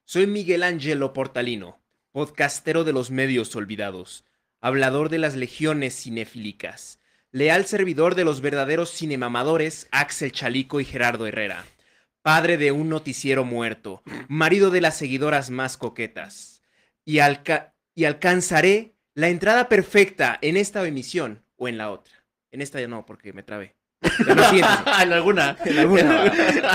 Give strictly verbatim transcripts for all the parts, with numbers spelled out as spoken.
Soy Miguel Ángelo Portalino, podcastero de los medios olvidados, hablador de las legiones cinéfilicas, leal servidor de los verdaderos cinemamadores Axel Chalico y Gerardo Herrera, padre de un noticiero muerto, marido de las seguidoras más coquetas, y, alca y alcanzaré la entrada perfecta en esta emisión o en la otra. En esta ya no, porque me trabé. Pero en alguna. En alguna.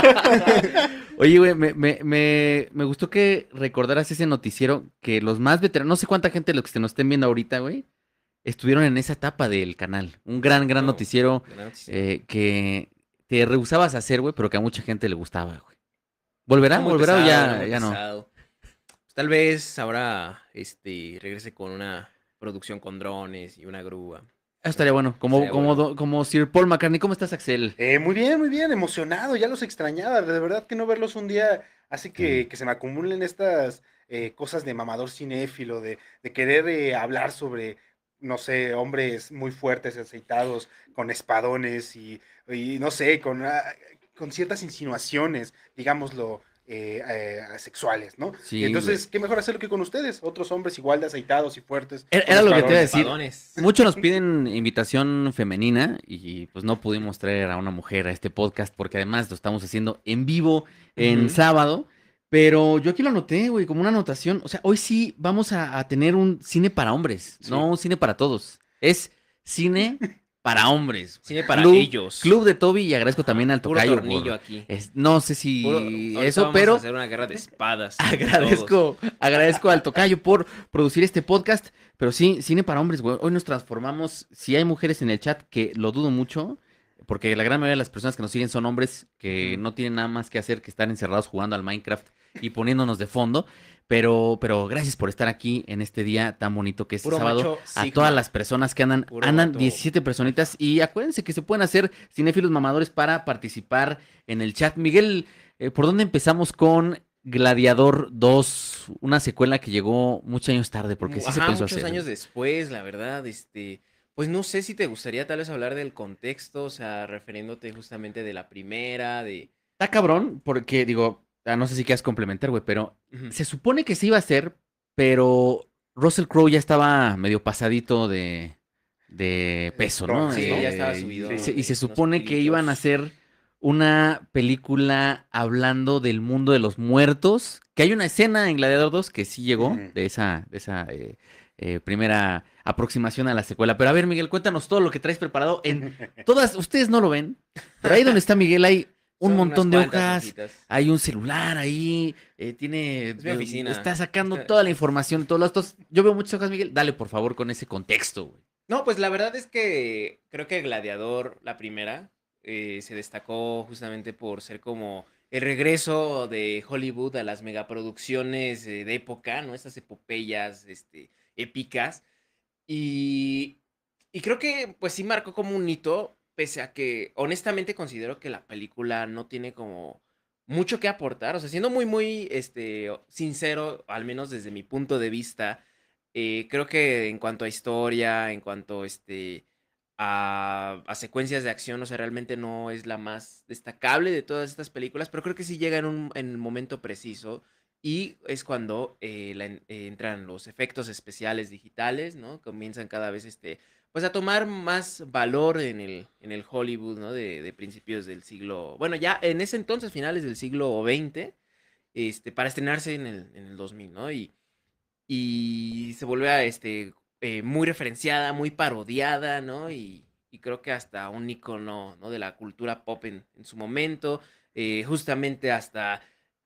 Oye, güey, me, me, me, me gustó que recordaras ese noticiero que los más veteranos, no sé cuánta gente de los que se nos estén viendo ahorita, güey, estuvieron en esa etapa del canal. Un gran, gran No, noticiero gran noticiero. eh, que te rehusabas a hacer, güey, pero que a mucha gente le gustaba, güey. ¿Volverá? Era muy ¿Volverá pesado, o era ya, muy ya no? pesado. Pues, tal vez ahora este, regrese con una producción con drones y una grúa. Eso estaría bueno. Como, Estaría como, bueno. do- como Sir Paul McCartney. ¿Cómo estás, Axel? Eh, muy bien, muy bien, emocionado, ya los extrañaba, de verdad que no verlos un día hace que, Sí. que se me acumulen estas eh, cosas de mamador cinéfilo, de, de querer eh, hablar sobre, no sé, hombres muy fuertes, aceitados, con espadones y, y no sé, con, ah, con ciertas insinuaciones, digámoslo, eh, eh, sexuales, ¿no? Y Sí, güey. entonces, ¿qué mejor hacerlo que con ustedes? Otros hombres igual de aceitados y fuertes, Era, con era lo que te iba a espadones. decir. Espadones. Muchos nos piden invitación femenina y pues no pudimos traer a una mujer a este podcast porque además lo estamos haciendo en vivo en Ujú. sábado. Pero yo aquí lo anoté, güey, como una anotación. O sea, hoy sí vamos a, a tener un cine para hombres, Sí. no un cine para todos. Es cine para hombres. Cine para Club, ellos. Club de Toby y agradezco Ajá, también al puro tocayo tornillo por... aquí. es- no sé Puro- si ahorita eso, vamos a pero... hacer una guerra de espadas. entre todos. Agradezco, agradezco al tocayo por producir este podcast, pero sí, cine para hombres, güey. Hoy nos transformamos. Si hay mujeres en el chat, que lo dudo mucho, porque la gran mayoría de las personas que nos siguen son hombres que Ujú. no tienen nada más que hacer que estar encerrados jugando al Minecraft y poniéndonos de fondo. Pero, pero gracias por estar aquí en este día tan bonito que es Puro sábado. macho A sigma. todas las personas que andan, Puro andan vato. diecisiete personitas. Y acuérdense que se pueden hacer cinéfilos mamadores para participar en el chat. Miguel, eh, ¿por dónde empezamos con Gladiador dos? Una secuela que llegó muchos años tarde, porque sí se Ajá, pensó muchos hacer. años después, la verdad, este, pues no sé si te gustaría tal vez hablar del contexto, o sea, refiriéndote justamente de la primera, de... Está cabrón, porque digo, ah, no sé si quieras complementar, güey, pero Ujú. se supone que se iba a hacer, pero Russell Crowe ya estaba medio pasadito de, de peso, ¿no? Entonces, Sí, ¿no? ya estaba Eh, subido y, se, y de se unos supone que iban a kilitos. hacer una película hablando del mundo de los muertos, que hay una escena en Gladiador dos que sí llegó Ujú. de esa, de esa eh, eh, primera aproximación a la secuela. Pero a ver, Miguel, cuéntanos todo lo que traes preparado en todas, ustedes no lo ven, pero ahí donde está Miguel hay un Son unas montón de cuantas hojas, hojitas. hay un celular ahí, eh, tiene, Es mi eh, oficina. está sacando Esta- toda la información, todos los datos. Yo veo muchas hojas, Miguel, dale por favor con ese contexto, güey. No, pues la verdad es que creo que Gladiador, la primera, eh, se destacó justamente por ser como el regreso de Hollywood a las megaproducciones eh, de época, ¿no? Estas epopeyas, este, épicas. Y, y creo que pues sí marcó como un hito, pese a que honestamente considero que la película no tiene como mucho que aportar. O sea, siendo muy, muy este, sincero, al menos desde mi punto de vista, eh, creo que en cuanto a historia, en cuanto este, a, a secuencias de acción, o sea, realmente no es la más destacable de todas estas películas, pero creo que sí llega en, un, en el momento preciso y es cuando eh, la en- eh, entran los efectos especiales digitales, ¿no? Comienzan cada vez este, pues a tomar más valor en el, en el Hollywood, ¿no? De, de principios del siglo, bueno, ya en ese entonces, finales del siglo veinte, este, para estrenarse en el, en el dos mil, ¿no? Y, y se vuelve a, este, eh, muy referenciada, muy parodiada, ¿no? Y, y creo que hasta un icono, ¿no? De la cultura pop en, en su momento, eh, justamente hasta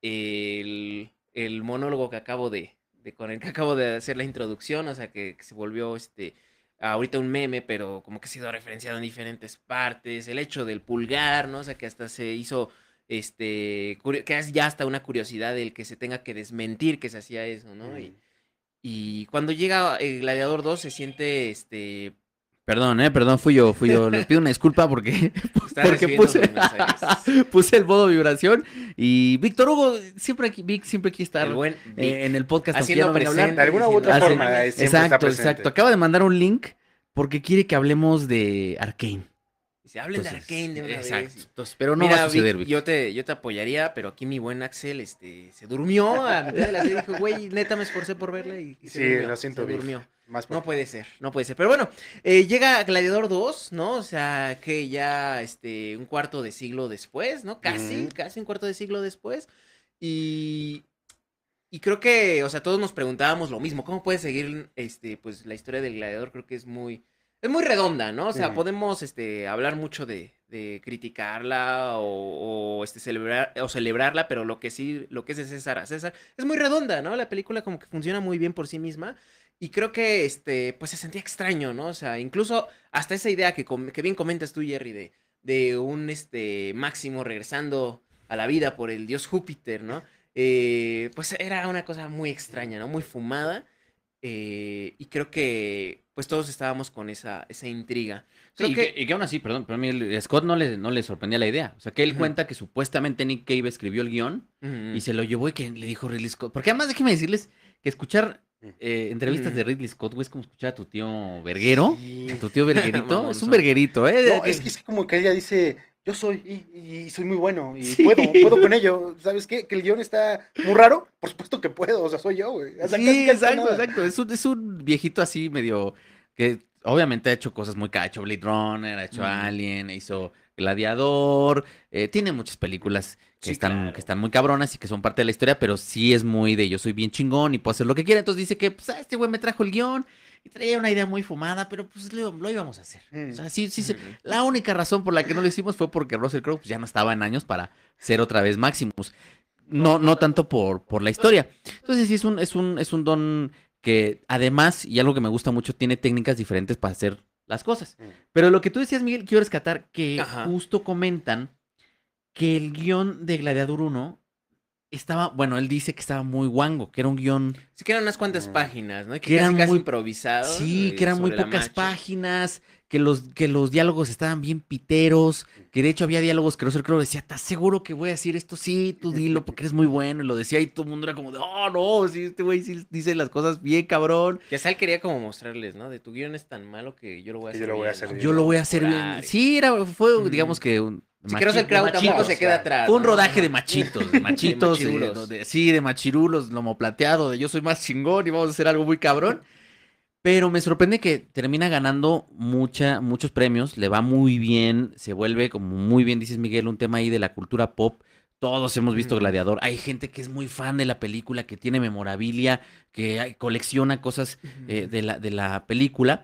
el, el monólogo que acabo de, de, con el que acabo de hacer la introducción, o sea, que, que se volvió, este, ahorita un meme, pero como que ha sido referenciado en diferentes partes, el hecho del pulgar, ¿no? O sea, que hasta se hizo, este, curio- que es ya hasta una curiosidad el que se tenga que desmentir que se hacía eso, ¿no? Y, Ujú. y cuando llega el Gladiador dos se siente, este, Perdón, eh, perdón, fui yo, fui yo. Les pido una disculpa porque, está porque recibiendo puse, mis mensajes. puse el modo vibración. Y Víctor Hugo, siempre aquí, Vic, siempre quiere estar El buen eh, Vic. en el podcast, aunque ya Haciendo no venga a hablar. presente. De alguna u diciendo, otra Hace- forma, "Mames". eh, siempre está Exacto, presente. exacto. Acaba de mandar un link porque quiere que hablemos de Arcane. Dice, hablen de Entonces, Arcane de una vez. exacto. Y, Entonces, pero no va a mira, suceder, Vic, Vic. yo te, yo te apoyaría, pero aquí mi buen Axel este, se durmió a mitad de la serie. Dijo, güey, neta me esforcé por verla y, y se Sí, lo durmió. Se siento, Vic. durmió. Más por No ti. puede ser, no puede ser. Pero bueno, eh, llega Gladiador dos, ¿no? O sea, que ya este, un cuarto de siglo después, ¿no? Casi, Ujú. casi un cuarto de siglo después. Y, y creo que, o sea, todos nos preguntábamos lo mismo. ¿Cómo puede seguir este, pues, la historia del gladiador? Creo que es muy, es muy redonda, ¿no? O sea, Ujú. podemos este, hablar mucho de, de criticarla o, o, este, celebrar, o celebrarla, pero lo que sí, lo que es de César a César, es muy redonda, ¿no? La película como que funciona muy bien por sí misma. Y creo que, este, pues se sentía extraño, ¿no? O sea, incluso hasta esa idea que, com- que bien comentas tú, Jerry, de, de un, este, Máximo regresando a la vida por el dios Júpiter, ¿no? Eh, pues era una cosa muy extraña, ¿no? Muy fumada. Eh, y creo que pues todos estábamos con esa, esa intriga. Creo Sí, y que, que... y que aún así, perdón, pero a mí el- Scott no le, no le sorprendía la idea. O sea, que él Ujú, cuenta que supuestamente Nick Cave escribió el guión y ujú, se lo llevó y que le dijo Ridley Scott. Porque además déjeme decirles que escuchar Ujú. eh, entrevistas ujú. de Ridley Scott, güey, es como escuchar a tu tío Verguero, a Sí. tu tío Verguerito. Es un Mamonzón. verguerito, ¿eh? No, es que Que- es como que ella dice, yo soy y, y soy muy bueno y puedo, Sí. puedo con ello. ¿Sabes qué? Que el guión está muy raro. Por supuesto que puedo, o sea, soy yo, güey. O sea, casi, Sí, casi para exacto, nada. exacto. Es un, es un viejito así medio que obviamente ha hecho cosas muy caras. Ha hecho Blade Runner, ha hecho Ujú. Alien, hizo Gladiador. Eh, tiene muchas películas que Sí, están, que claro. están muy cabronas y que son parte de la historia, pero sí es muy de yo soy bien chingón y puedo hacer lo que quiera. Entonces dice que pues, ah, este güey me trajo el guión y traía una idea muy fumada, pero pues lo, lo íbamos a hacer. O Mm. sea, sí, sí, se- Ujú. la única razón por la que no lo hicimos fue porque Russell Crowe pues, ya no estaba en años para ser otra vez Maximus. No, no tanto por, por la historia. Entonces sí es un, es un, es un don que además, y algo que me gusta mucho, tiene técnicas diferentes para hacer las cosas. Mm. Pero lo que tú decías, Miguel, quiero rescatar que Ajá. justo comentan que el guión de Gladiador uno estaba, bueno, él dice que estaba muy guango, que era un guión Sí que eran unas cuantas Mm. páginas, ¿no? Y que que casi eran casi muy, improvisado sí, que eh, eran muy sobre la pocas marcha. páginas, que los, que los diálogos estaban bien piteros, que de hecho había diálogos que Russell Crowe decía, ¿estás seguro que voy a decir esto? Sí, tú dilo porque eres muy bueno, y lo decía y todo el mundo era como de, oh, no, sí, este güey sí dice las cosas bien, cabrón. Que hasta él quería como mostrarles, ¿no? De tu guión es tan malo que yo lo voy a Que yo hacer lo voy a bien, hacer ¿no? bien. Yo Lo lo voy a voy a hacer bien. mejorar. y- Sí, era, fue, digamos Ujú. que un Sí que machi- Russell de Crowe tampoco se machitos. queda ya. atrás, Fue un ¿no? rodaje de Ajá. machitos, de De machitos, eh, machirulos. donde, sí, de machirulos, lomo plateado, de yo soy más chingón y vamos a hacer algo muy cabrón. Pero me sorprende que termina ganando mucha, muchos premios, le va muy bien, se vuelve, como muy bien dices Miguel, un tema ahí de la cultura pop. Todos hemos visto Ujú, Gladiador. Hay gente que es muy fan de la película, que tiene memorabilia, que hay- colecciona cosas eh, ujú, de la, de la película.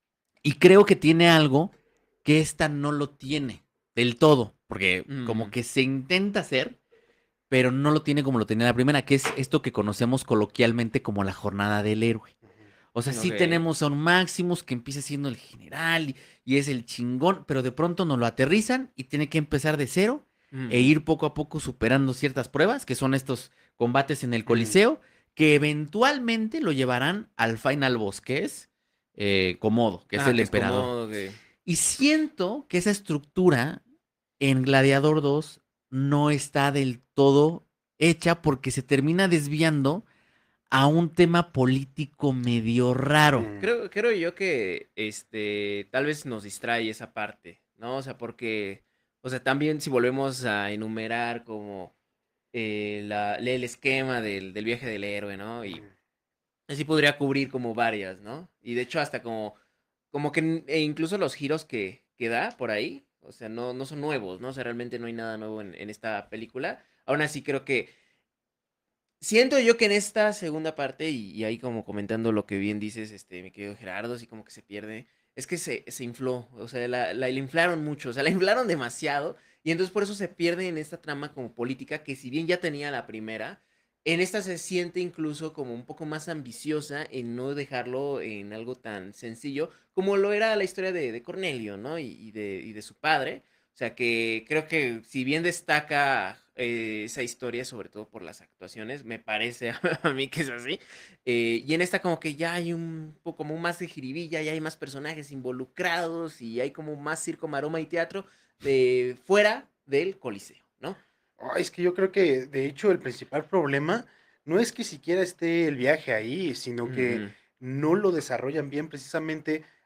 Y creo que tiene algo que esta no lo tiene del todo, porque como ujú. que se intenta hacer, pero no lo tiene como lo tenía la primera, que es esto que conocemos coloquialmente como la jornada del héroe. O sea, sí Ok. tenemos a un Maximus que empieza siendo el general y, y es el chingón, pero de pronto nos lo aterrizan y tiene que empezar de cero e Ujú. ir poco a poco superando ciertas pruebas, que son estos combates en el Mm. Coliseo, que eventualmente lo llevarán al final boss, que es eh, Komodo, que es Ah, el que es emperador. como que... Y siento que esa estructura en Gladiador dos no está del todo hecha porque se termina desviando a un tema político medio raro. Mm. Creo, creo yo que este tal vez nos distrae esa parte, ¿no? O sea, porque, o sea, también si volvemos a enumerar como eh, la, el esquema del, del viaje del héroe, ¿no? Y Mm. así podría cubrir como varias, ¿no? Y de hecho hasta como, como que n- e incluso los giros que, que da por ahí, o sea, no, no son nuevos, ¿no? O sea, realmente no hay nada nuevo en, en esta película. Aún así creo que siento yo que en esta segunda parte, y, y ahí como comentando lo que bien dices, este, mi querido Gerardo, así como que se pierde, es que se, se infló, o sea, la, la, la inflaron mucho, o sea, la inflaron demasiado, y entonces por eso se pierde en esta trama como política, que si bien ya tenía la primera, en esta se siente incluso como un poco más ambiciosa en no dejarlo en algo tan sencillo como lo era la historia de, de Cornelio, ¿no? Y, y de, y de su padre. O sea que creo que si bien destaca eh, esa historia, sobre todo por las actuaciones, me parece a, a mí que es así. Eh, y en esta como que ya hay un poco como más de jiribilla, ya hay más personajes involucrados y hay como más circo, maroma y teatro de fuera del Coliseo, ¿no? Ay, es que yo creo que, de hecho, el principal problema no es que siquiera esté el viaje ahí, sino que Ujú, no lo desarrollan bien precisamente.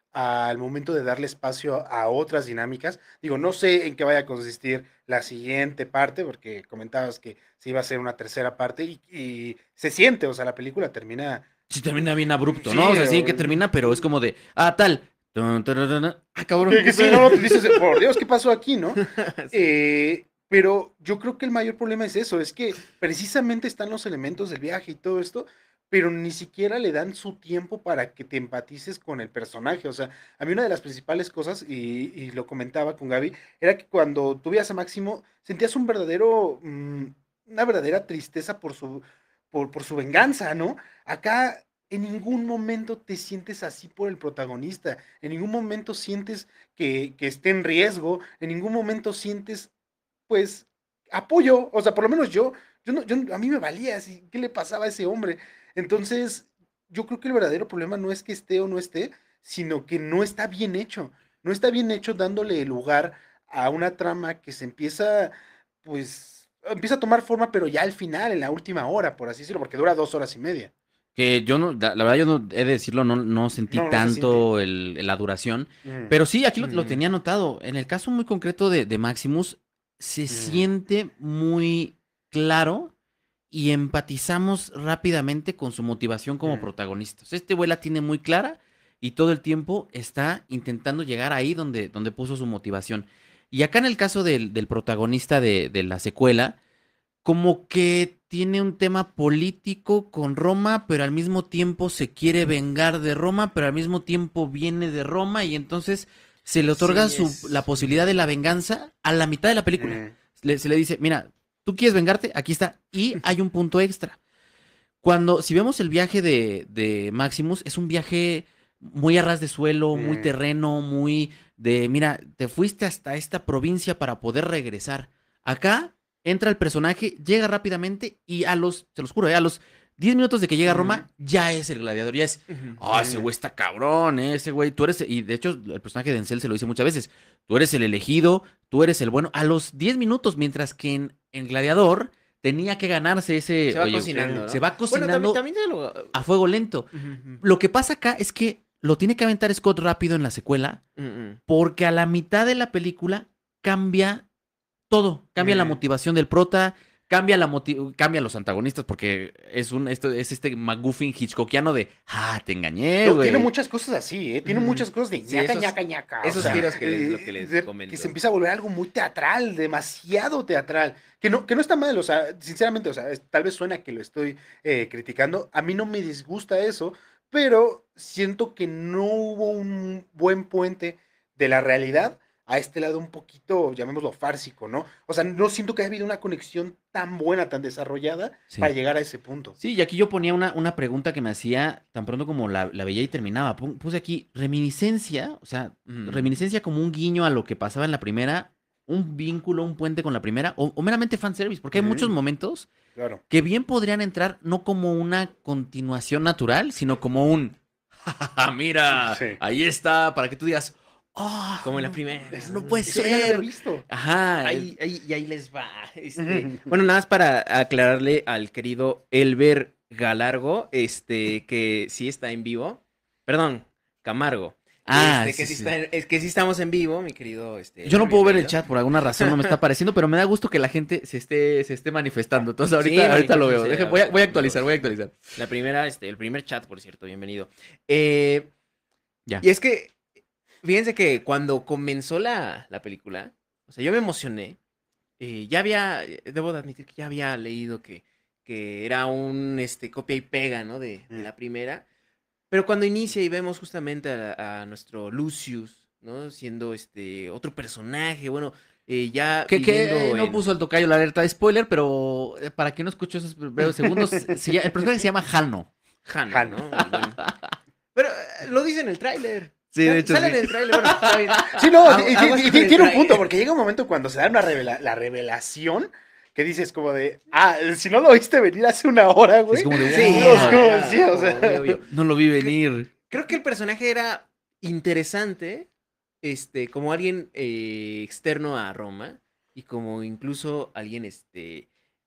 al momento de darle espacio a, a otras dinámicas. Digo, no sé en qué vaya a consistir la siguiente parte, porque comentabas que se iba a hacer una tercera parte y, y se siente, o sea, la película termina, Sí, termina bien abrupto, ¿no? O sí, sea, sí que o- termina, pero es como de, ah, tal. Tun, tararana. Ah, cabrón, que, ¿qué que sí, no, no, te pedo? dices, por Dios, ¿qué pasó aquí, no? Sí. Eh, pero yo creo que el mayor problema es eso, es que precisamente están los elementos del viaje y todo esto, pero ni siquiera le dan su tiempo para que te empatices con el personaje. O sea, a mí una de las principales cosas, y, y lo comentaba con Gaby, era que cuando tú veías a Máximo, sentías un verdadero, mm, una verdadera tristeza por su, por, por su venganza, ¿no? Acá en ningún momento te sientes así por el protagonista, en ningún momento sientes que, que esté en riesgo, en ningún momento sientes, pues, apoyo, o sea, por lo menos yo, yo, no, yo a mí me valía, así, ¿qué le pasaba a ese hombre? Entonces, yo creo que el verdadero problema no es que esté o no esté, sino que no está bien hecho, no está bien hecho dándole lugar a una trama que se empieza, pues, empieza a tomar forma, pero ya al final, en la última hora, por así decirlo, porque dura dos horas y media. Que yo no, la, la verdad yo no he de decirlo, no, no sentí No, no se siente. tanto el, la duración, Mm, pero sí, aquí lo, lo Ujú. tenía anotado. En el caso muy concreto de, de Maximus, se mm, siente muy claro y empatizamos rápidamente con su motivación como mm, protagonista. O sea, este güey la tiene muy clara y todo el tiempo está intentando llegar ahí donde, donde puso su motivación. Y acá en el caso del, del protagonista de, de la secuela, como que tiene un tema político con Roma, pero al mismo tiempo se quiere vengar de Roma, pero al mismo tiempo viene de Roma y entonces se le otorga Sí, su, la es. posibilidad de Ujú. la venganza a la mitad de la película. mm, Le- se le dice, mira, tú quieres vengarte, aquí está. Y hay un punto extra. Cuando, si vemos el viaje de, de Maximus, es un viaje muy a ras de suelo, muy mm, terreno, muy de, mira, te fuiste hasta esta provincia para poder regresar. Acá entra el personaje, llega rápidamente y a los, te los juro, eh, a los diez minutos de que llega a mm, Roma, ya es el gladiador, ya es, Ujú. ah, ese mm, güey está cabrón, eh, ese güey, tú eres, y de hecho el personaje de Denzel se lo dice muchas veces, tú eres el elegido, tú eres el bueno, a los diez minutos, mientras que en, en Gladiador tenía que ganarse ese, Se va oye, sí, cocinando, se ¿no? va Bueno, también, cocinando también te lo. a fuego lento. Ujú, ujú. Lo que pasa acá es que lo tiene que aventar Scott rápido en la secuela, Mm, mm. porque a la mitad de la película cambia todo. Cambia la mm. motivación del prota, cambia la moti- cambia los antagonistas, porque es un esto es este McGuffin Hitchcockiano de, ah, te engañé, No, tiene güey. muchas cosas así, ¿eh? Tiene Ujú. muchas cosas de Sí, ñaca, esos, ñaca, ñaca. O esos sea, Ajá. giros que les, lo que eh, les de- que se comento. empieza a volver algo muy teatral, demasiado teatral. Que no, que no está mal, o sea, sinceramente, o sea, es- tal vez suena que lo estoy eh, criticando. A mí no me disgusta eso, pero siento que no hubo un buen puente de la realidad a este lado un poquito, llamémoslo fársico, ¿no? O sea, no siento que haya habido una conexión tan buena, tan desarrollada para Sí. llegar a ese punto. Sí, y aquí yo ponía una, una pregunta que me hacía tan pronto como la, la veía y terminaba. Pun- Puse aquí reminiscencia, o sea, Ujú. reminiscencia como un guiño a lo que pasaba en la primera, un vínculo, un puente con la primera, o, o meramente fanservice, porque hay muchos Mm, momentos claro. que bien podrían entrar no como una continuación natural, sino como un, "Ja, ja, ja, mira, Sí. ahí está, para que tú digas, oh, Como en la no, primera, no ¿no? puede Eso ya lo había ser. visto. Ajá, es- Ahí, ahí, y ahí les va. Este, bueno, nada más para aclararle al querido Elber Galargo, este, que sí está en vivo. Perdón, Camargo. ah, Este, sí, que sí sí. está en- es que sí estamos en vivo, mi querido, este, Yo Elber, no puedo ver el bienvenido. chat por alguna razón, no me está apareciendo, pero me da gusto que la gente se esté, se esté manifestando. Entonces Sí, ahorita, ahorita lo veo. manifiéstense, Deje- voy a, voy a actualizar, voy a amigos. actualizar. La primera, este, el primer chat, por cierto, bienvenido. Eh, Ya. y es que, fíjense que cuando comenzó la, la película, o sea, yo me emocioné. Eh, ya había, eh, debo de admitir que ya había leído que, que era un este, copia y pega, ¿no? De, de Mm. la primera. Pero cuando inicia y vemos justamente a, a nuestro Lucius, ¿no? Siendo este otro personaje, bueno, eh, ya Que, que eh, viviendo no en puso el tocayo la alerta de spoiler, pero eh, para quien no escuchó esos breves segundos, se llama- el personaje se llama Hano. Hano, Han. ¿no? El buen- Pero eh, lo dice en el tráiler. Sí, de Sal- hecho Sale en sí. el tráiler, bueno, está bien. Sí, no, Agu- y, Aguas y- y- con y el tiene un punto, tráiler. porque llega un momento cuando se da una revela- la revelación que dices como de, ah, si no lo viste venir hace una hora, Sí, es güey. como de, Sí, Es era, wow, como, era sí, o obvio, sea. obvio. no lo vi Que- venir. Creo que el personaje era interesante, este, como alguien eh, externo a Roma y como incluso alguien, este,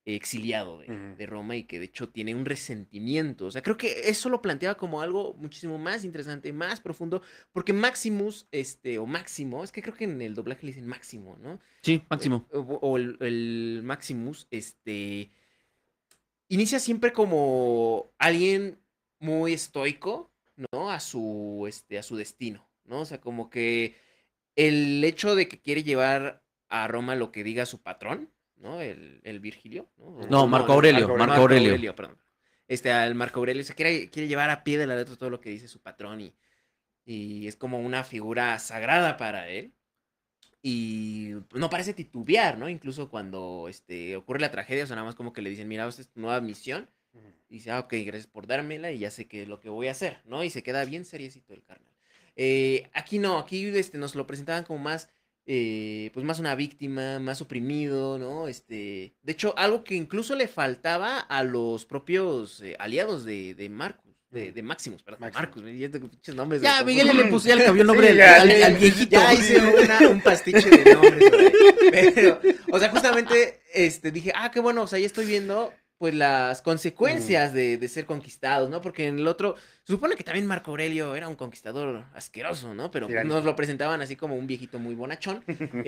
exiliado de, Ujú. de Roma y que de hecho tiene un resentimiento. O sea, creo que eso lo planteaba como algo muchísimo más interesante, más profundo, porque Maximus, este, o Máximo, es que creo que en el doblaje le dicen Máximo, ¿no? Sí, Eh, Máximo. o, o el, el Maximus, este, inicia siempre como alguien muy estoico, ¿no? A su, este, a su destino, ¿no? O sea, como que el hecho de que quiere llevar a Roma lo que diga su patrón, ¿no? El, el Virgilio, ¿no? No, O- no, Marco no, Aurelio, Marco Aurelio. Marco Marco Aurelio. Aurelio, perdón. Este, al Marco Aurelio se quiere, quiere llevar a pie de la letra todo lo que dice su patrón y, y es como una figura sagrada para él. Y no parece titubear, ¿no? Incluso cuando este, ocurre la tragedia, o sea, nada más como que le dicen, mira, esta es tu nueva misión. Ujú. Y dice, ah, ok, gracias por dármela y ya sé qué es lo que voy a hacer, ¿no? Y se queda bien seriecito el carnal. Eh, aquí no, aquí este, nos lo presentaban como más, eh, pues más una víctima, más oprimido, ¿no? Este, de hecho, algo que incluso le faltaba a los propios eh, aliados de, de Marcus, de, Ujú. de Maximus, perdón, Máximo. Marcus, me dije, pinches nombres me Ya, Miguel ya confunden. le puso, ya le cambió el nombre Sí, al, ya, al- ya, al ya, viejito. Ya hice una- un pastiche de nombres por ahí. Pero, o sea, justamente, este, dije, ah, qué bueno, o sea, ya estoy viendo, pues, las Ujú. consecuencias de, de ser conquistados, ¿no? Porque en el otro, se supone que también Marco Aurelio era un conquistador asqueroso, ¿no? Pero pues, nos Tiránico. lo presentaban así como un viejito muy bonachón.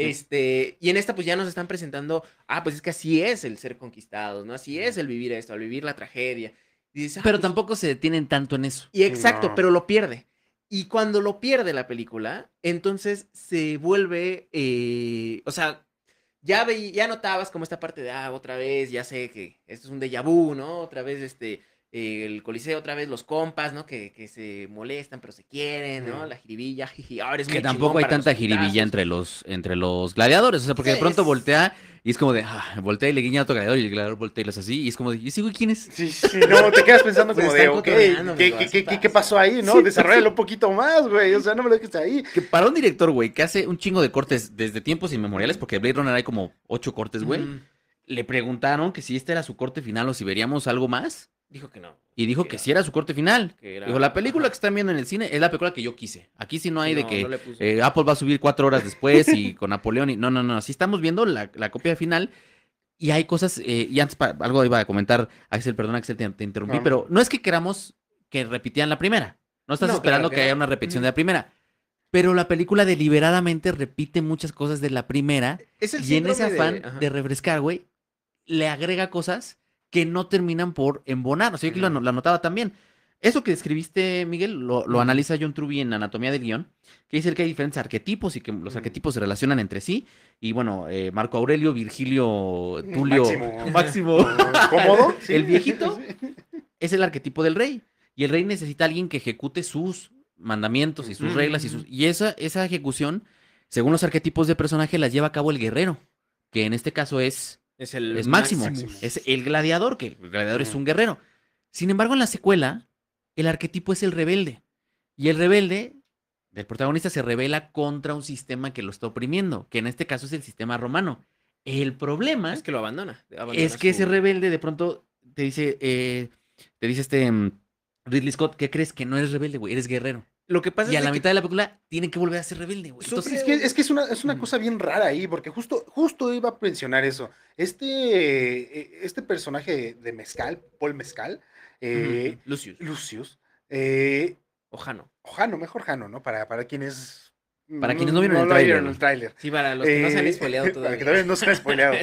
Este, y en esta, pues, ya nos están presentando, ah, pues es que así es el ser conquistados, ¿no? Así es Ujú. el vivir esto, el vivir la tragedia. Y dices, ah, Pero pues, tampoco se detienen tanto en eso. y exacto, No. pero lo pierde. Y cuando lo pierde la película, entonces se vuelve, eh, o sea, ya, veí- ya notabas como esta parte de, ah, otra vez, ya sé que esto es un déjà vu, ¿no? Otra vez, este, eh, el Coliseo, otra vez los compas, ¿no? Que, que se molestan, pero se quieren, ¿no? Ujú. La jiribilla, jiji, ahora es Que muy tampoco chingón hay para los tanta jiribilla putazos. entre los, entre los gladiadores. O sea, porque Sí, de pronto es, voltea y es como de, ah, voltea y le guiña a otro gladiador y el gladiador voltea y los así. Y es como de, ¿y ese güey quién es? Sí, sí, no, te quedas pensando pues como de, están ok, cotorreando, ¿qué, amigo, qué, así qué, qué, qué pasa. pasó ahí, no? Sí, Desarrollalo un poquito más, güey, o sea, no me lo dejes ahí. que para un director, güey, que hace un chingo de cortes desde tiempos inmemoriales, porque Blade Runner hay como ocho cortes, güey, Ujú. le preguntaron que si este era su corte final o si veríamos algo más. Dijo que no, Y dijo que que era, sí era su corte final. que Dijo, la era, película que ajá, están viendo en el cine es la película que yo quise. Aquí sí no sí, hay de no, no que le puso. eh, Apple va a subir cuatro horas después y con Napoleón y... No, no, no. Sí estamos viendo la, la copia final y hay cosas... eh, y antes pa- algo iba a comentar, Axel, perdona Axel, te, te interrumpí, No, no, pero no. no es que queramos que repitieran la primera. No estás No, claro esperando que que haya no. una repetición de Ujú. la primera. Pero la película deliberadamente repite muchas cosas de la primera Es el y en ese síndrome de, afán de ajá, refrescar, güey, le agrega cosas que no terminan por embonar. O sea, yo aquí lo, ano- Ujú. lo anotaba también. Eso que describiste, Miguel, lo, lo ujú, analiza John Truby en Anatomía del Guión, que dice que hay diferentes arquetipos y que los Ujú. arquetipos se relacionan entre sí. Y bueno, eh, Marco Aurelio, Virgilio, Tulio, Máximo. Máximo, uh, ¿Cómodo? Sí, el sí, viejito, sí. es el arquetipo del rey. Y el rey necesita a alguien que ejecute sus mandamientos y sus Ujú. reglas y sus... ujú. Y esa, esa ejecución, según los arquetipos de personaje, las lleva a cabo el guerrero, que en este caso es Es el es Máximo, Maximus. es Maximus. el gladiador, que el gladiador es Ujú. un guerrero. Sin embargo, en la secuela, el arquetipo es el rebelde. Y el rebelde, el protagonista, se rebela contra un sistema que lo está oprimiendo, que en este caso es el sistema romano. El problema Es que lo abandona, es abandona que ese su... rebelde de pronto te dice, eh, te dice este mm, Ridley Scott, ¿qué crees? Que no eres rebelde, güey, eres guerrero. Lo que pasa Y es a de la que mitad de la película tiene que volver a ser rebelde, güey. sufre... Es Entonces, que, es que es una, es una Ujú, cosa bien rara ahí, porque justo, justo iba a mencionar eso. Este, eh, este personaje de Mezcal, Paul Mezcal, ujú, eh, ujú. Lucius, Lucius, eh, o Jano. o Jano, mejor Jano, ¿no? Para, para quienes para no, quienes no vieron no el lo vieron tráiler, en el tráiler. Sí, para los que no se han Eh, spoileado para que todavía. todavía no se han spoileado.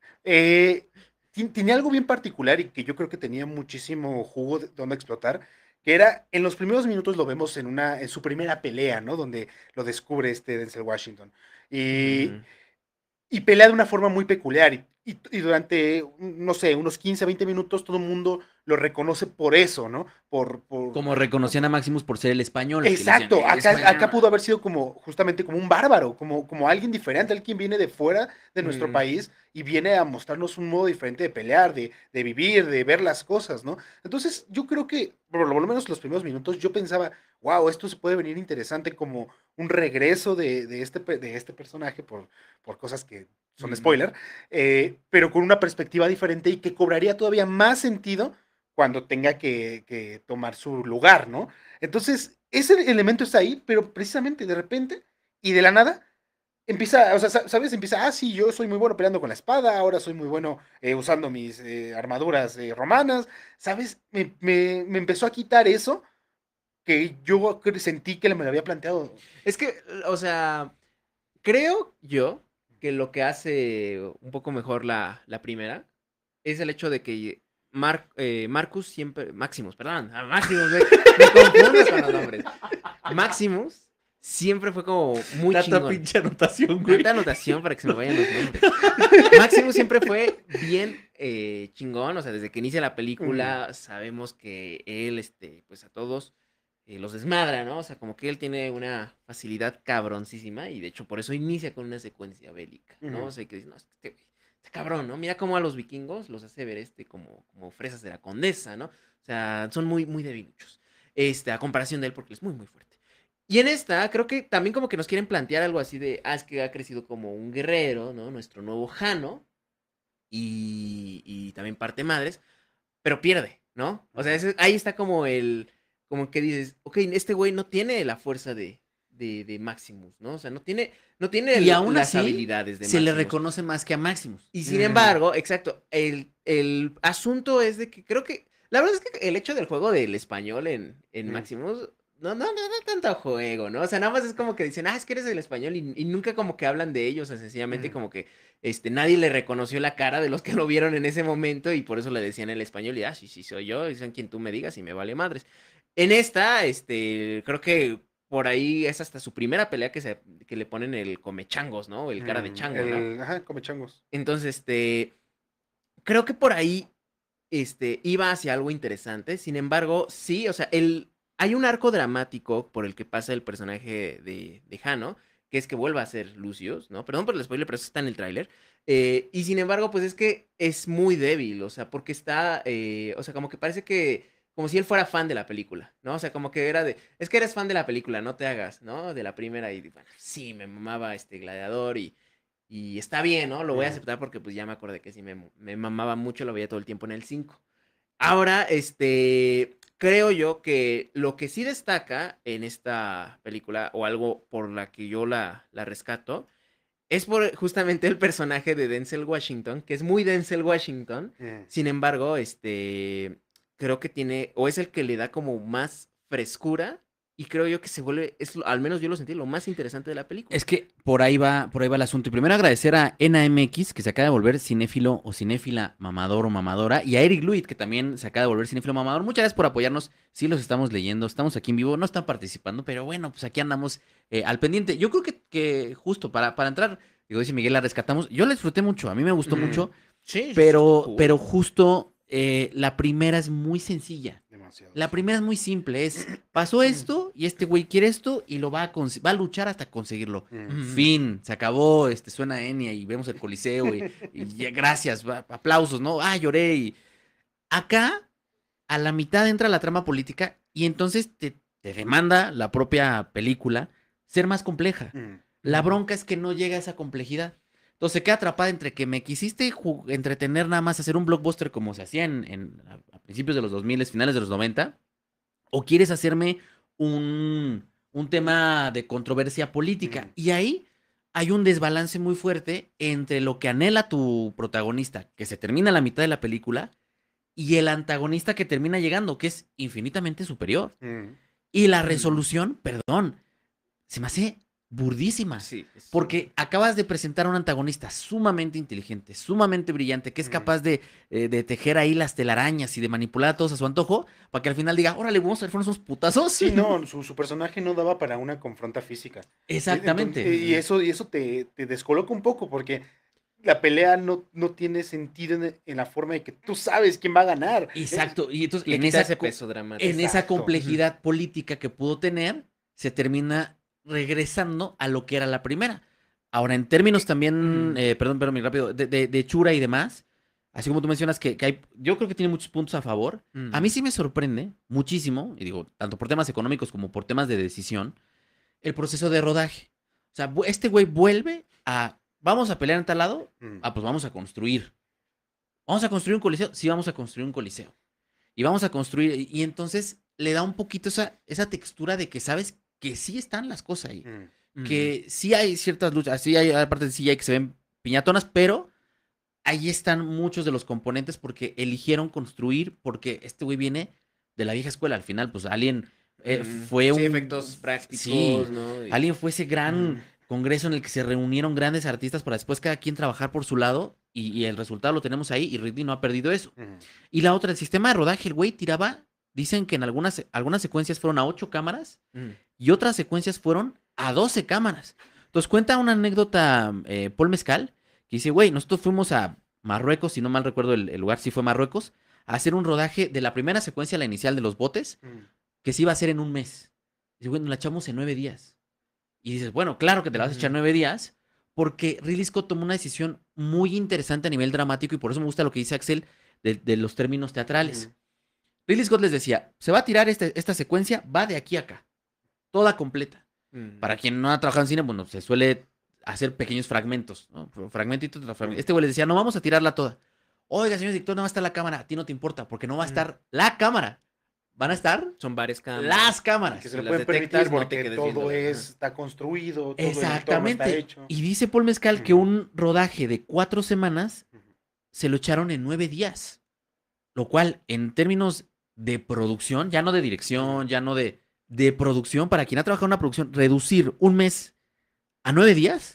Eh, ti- tenía algo bien particular y que yo creo que tenía muchísimo jugo de donde explotar, que era, en los primeros minutos lo vemos en una, en su primera pelea, ¿no? Donde lo descubre este Denzel Washington. Y, Ujú. y pelea de una forma muy peculiar. Y, y- y durante, no sé, unos quince, veinte minutos todo el mundo lo reconoce por eso, ¿no? Por, por, como reconocían a Maximus por ser el español, que le decían, Exacto, el acá, acá español. pudo haber sido como justamente como un bárbaro, como, como alguien diferente, alguien viene de fuera de nuestro Ujú. país y viene a mostrarnos un modo diferente de pelear, de, de vivir, de ver las cosas, ¿no? Entonces yo creo que, por lo menos los primeros minutos, yo pensaba, wow, esto se puede venir interesante como un regreso de, de este, pe- de este personaje por, por cosas que son Ujú. spoiler, eh, pero con una perspectiva diferente y que cobraría todavía más sentido cuando tenga que, que tomar su lugar, ¿no? Entonces, ese elemento está ahí, pero precisamente de repente y de la nada empieza, o sea, sa- ¿sabes? Empieza, ah, sí, yo soy muy bueno peleando con la espada, ahora soy muy bueno eh, usando mis eh, armaduras eh, romanas, ¿sabes? Me, me, me empezó a quitar eso que yo cre- sentí que me lo había planteado. Es que, o sea, creo yo que lo que hace un poco mejor la, la primera es el hecho de que Mar- eh, Marcus siempre, Maximus, perdón, a Maximus, me, me confundo con los nombres. Maximus siempre fue como muy Tanta chingón. pinche anotación, güey. Tanta anotación para que se me vayan los nombres. Maximus siempre fue bien eh, chingón, o sea, desde que inicia la Mm, película sabemos que él, este, pues a todos eh, los desmadra, ¿no? O sea, como que él tiene una facilidad cabroncísima y de hecho por eso inicia con una secuencia bélica, ¿no? O ujú, sea, que dice, no, este, güey, este cabrón, ¿no? Mira cómo a los vikingos los hace ver este como, como fresas de la condesa, ¿no? O sea, son muy, muy debiluchos. Este, a comparación de él, porque él es muy, muy fuerte. Y en esta, creo que también como que nos quieren plantear algo así de, ah, es que ha crecido como un guerrero, ¿no? Nuestro nuevo Jano, y, y también parte madres, pero pierde, ¿no? O sea, ujú. ese- ahí está como el, como que dices, ok, este güey no tiene la fuerza de, de, de Maximus, ¿no? O sea, no tiene, no tiene Y el- aún las así, habilidades de se le Maximus. reconoce más que a Maximus. Y sin Mm, embargo, exacto, el, el asunto es de que creo que, la verdad es que el hecho del juego del español en, en mm, Maximus, no, no, no da tanto juego, ¿no? O sea, nada más es como que dicen, ah, es que eres del español y, y nunca como que hablan de ellos, o sea, sencillamente mm, como que este, nadie le reconoció la cara de los que lo vieron en ese momento y por eso le decían el español y, ah, sí, sí, soy yo, y son quien tú me digas y me vale madres. En esta, este, creo que por ahí es hasta su primera pelea que, se, que le ponen el comechangos, ¿no? El cara de mm, chango, ¿no? el, ajá, come changos. Entonces, este, creo que por ahí, este, iba hacia algo interesante. Sin embargo, sí, o sea, el, hay un arco dramático por el que pasa el personaje de, de Hano, que es que vuelva a ser Lucius, ¿no? Perdón por el spoiler, pero eso está en el tráiler. Eh, y sin embargo, pues es que es muy débil, o sea, porque está, eh, o sea, como que parece que, como si él fuera fan de la película, ¿no? O sea, como que era de, es que eres fan de la película, no te hagas, ¿no? De la primera y, bueno, sí, me mamaba este Gladiador y y está bien, ¿no? Lo voy a Mm, aceptar porque pues ya me acordé que sí me, me mamaba mucho, lo veía todo el tiempo en el cinco. Ahora, este, creo yo que lo que sí destaca en esta película, o algo por la que yo la, la rescato, es por justamente el personaje de Denzel Washington, que es muy Denzel Washington. mm. Sin embargo, este, creo que tiene, o es el que le da como más frescura, y creo yo que se vuelve, es, lo- al menos yo lo sentí, lo más interesante de la película. Es que por ahí va, por ahí va el asunto. Y primero agradecer a Ena M X, que se acaba de volver cinéfilo o cinéfila mamador o mamadora, y a Eric Luit, que también se acaba de volver cinéfilo mamador. Muchas gracias por apoyarnos. Sí, los estamos leyendo, estamos aquí en vivo, no están participando, pero bueno, pues aquí andamos eh, al pendiente. Yo creo que, que justo para, para entrar, digo, dice Miguel, la rescatamos. Yo la disfruté mucho, a mí me gustó Mm, mucho, Sí, sí, sí, está pero, cool. pero justo eh, la primera es muy sencilla. demasiado, La sí. primera es muy simple, es pasó esto y este güey quiere esto y lo va a, conse- va a luchar hasta conseguirlo. Mm, Ujú. Fin, se acabó, este, suena Enya y vemos el Coliseo y, y ya, gracias, va, aplausos, ¿no? Ah, lloré y acá a la mitad entra la trama política y entonces te, te demanda la propia película ser más compleja. mm, La Ujú. bronca es que no llega a esa complejidad. Entonces se queda atrapada entre que me quisiste ju- entretener nada más, hacer un blockbuster como se hacía en, en- a a principios de los dos mil, finales de los noventa o quieres hacerme un, un tema de controversia política. mm, Y ahí hay un desbalance muy fuerte entre lo que anhela tu protagonista, que se termina a la mitad de la película, y el antagonista que termina llegando, que es infinitamente superior. mm, Y la Ujú. resolución, perdón, se me hace burdísima. Sí, eso. Porque acabas de presentar a un antagonista sumamente inteligente, sumamente brillante, que es mm. capaz de, eh, de tejer ahí las telarañas y de manipular a todos a su antojo, para que al final diga, órale, vamos a ver unos putazos. Sí, no, su, su personaje no daba para una confronta física. E- Entonces, Exactamente. y Ujú. eso, y eso te, te descoloca un poco porque la pelea no, no tiene sentido en, en la forma de que tú sabes quién va a ganar. Eh, Exacto. Y entonces, Le en quita esa, ese co- peso en dramático. esa Exacto. Ujú. complejidad política que pudo tener, se termina regresando a lo que era la primera. Ahora, en términos también, Ujú. eh, perdón, pero muy rápido, de, de, de hechura y demás, así como tú mencionas que, que hay, yo creo que tiene muchos puntos a favor. A mí Ujú. sí me sorprende muchísimo, y digo, tanto por temas económicos como por temas de decisión, el proceso de rodaje. O sea, bu- este güey vuelve a, vamos a pelear en tal lado, Mm, ah, pues vamos a construir. ¿Vamos a construir un coliseo? Sí, vamos a construir un coliseo. Y vamos a construir, y y entonces le da un poquito esa, esa textura de que sabes que sí están las cosas ahí. mm, Ujú. que sí hay ciertas luchas, sí hay aparte de C G I que se ven piñatonas, pero ahí están muchos de los componentes porque eligieron construir, porque este güey viene de la vieja escuela. Al final, pues Alien eh, Mm, fue sí, un... efectos prácticos, Sí, ¿no? Y Alien fue ese gran Mm. congreso en el que se reunieron grandes artistas para después cada quien trabajar por su lado y, y el resultado lo tenemos ahí y Ridley no ha perdido eso. Ujú. Y la otra, el sistema de rodaje, el güey tiraba, dicen que en algunas, algunas secuencias fueron a ocho cámaras mm, y otras secuencias fueron a doce cámaras. Entonces cuenta una anécdota eh, Paul Mezcal, que dice, güey, nosotros fuimos a Marruecos, si no mal recuerdo el, el lugar, sí fue Marruecos, a hacer un rodaje de la primera secuencia, la inicial de los botes, Mm. que se iba a hacer en un mes. Dice, güey, nos la echamos en nueve días. Y dices, bueno, claro que te la vas a echar ujú, nueve días, porque Ridley Scott tomó una decisión muy interesante a nivel dramático y por eso me gusta lo que dice Axel de, de los términos teatrales. Ujú. Ridley Scott les decía, se va a tirar este- esta secuencia, va de aquí a acá, toda completa. mm, Para quien no ha trabajado en cine, bueno, se suele hacer pequeños fragmentos, ¿no? Fragmentito tras fragmento. Mm. Este güey les decía, no vamos a tirarla toda. Oiga, señor director, no va a estar la cámara. A ti no te importa, porque no va a Mm. estar la cámara. Van a estar Son varias cámaras. las Y cámaras. que se Si lo las pueden detectas, permitir no te porque quedes todo viéndolas, es, ajá. está construido, todo el entorno está Exactamente. hecho. Y dice Paul Mezcal que Ujú. un rodaje de cuatro semanas Ujú. se lo echaron en nueve días. Lo cual, en términos de producción, ya no de dirección, Ujú. ya no de, de producción, para quien ha trabajado en una producción, reducir un mes a nueve días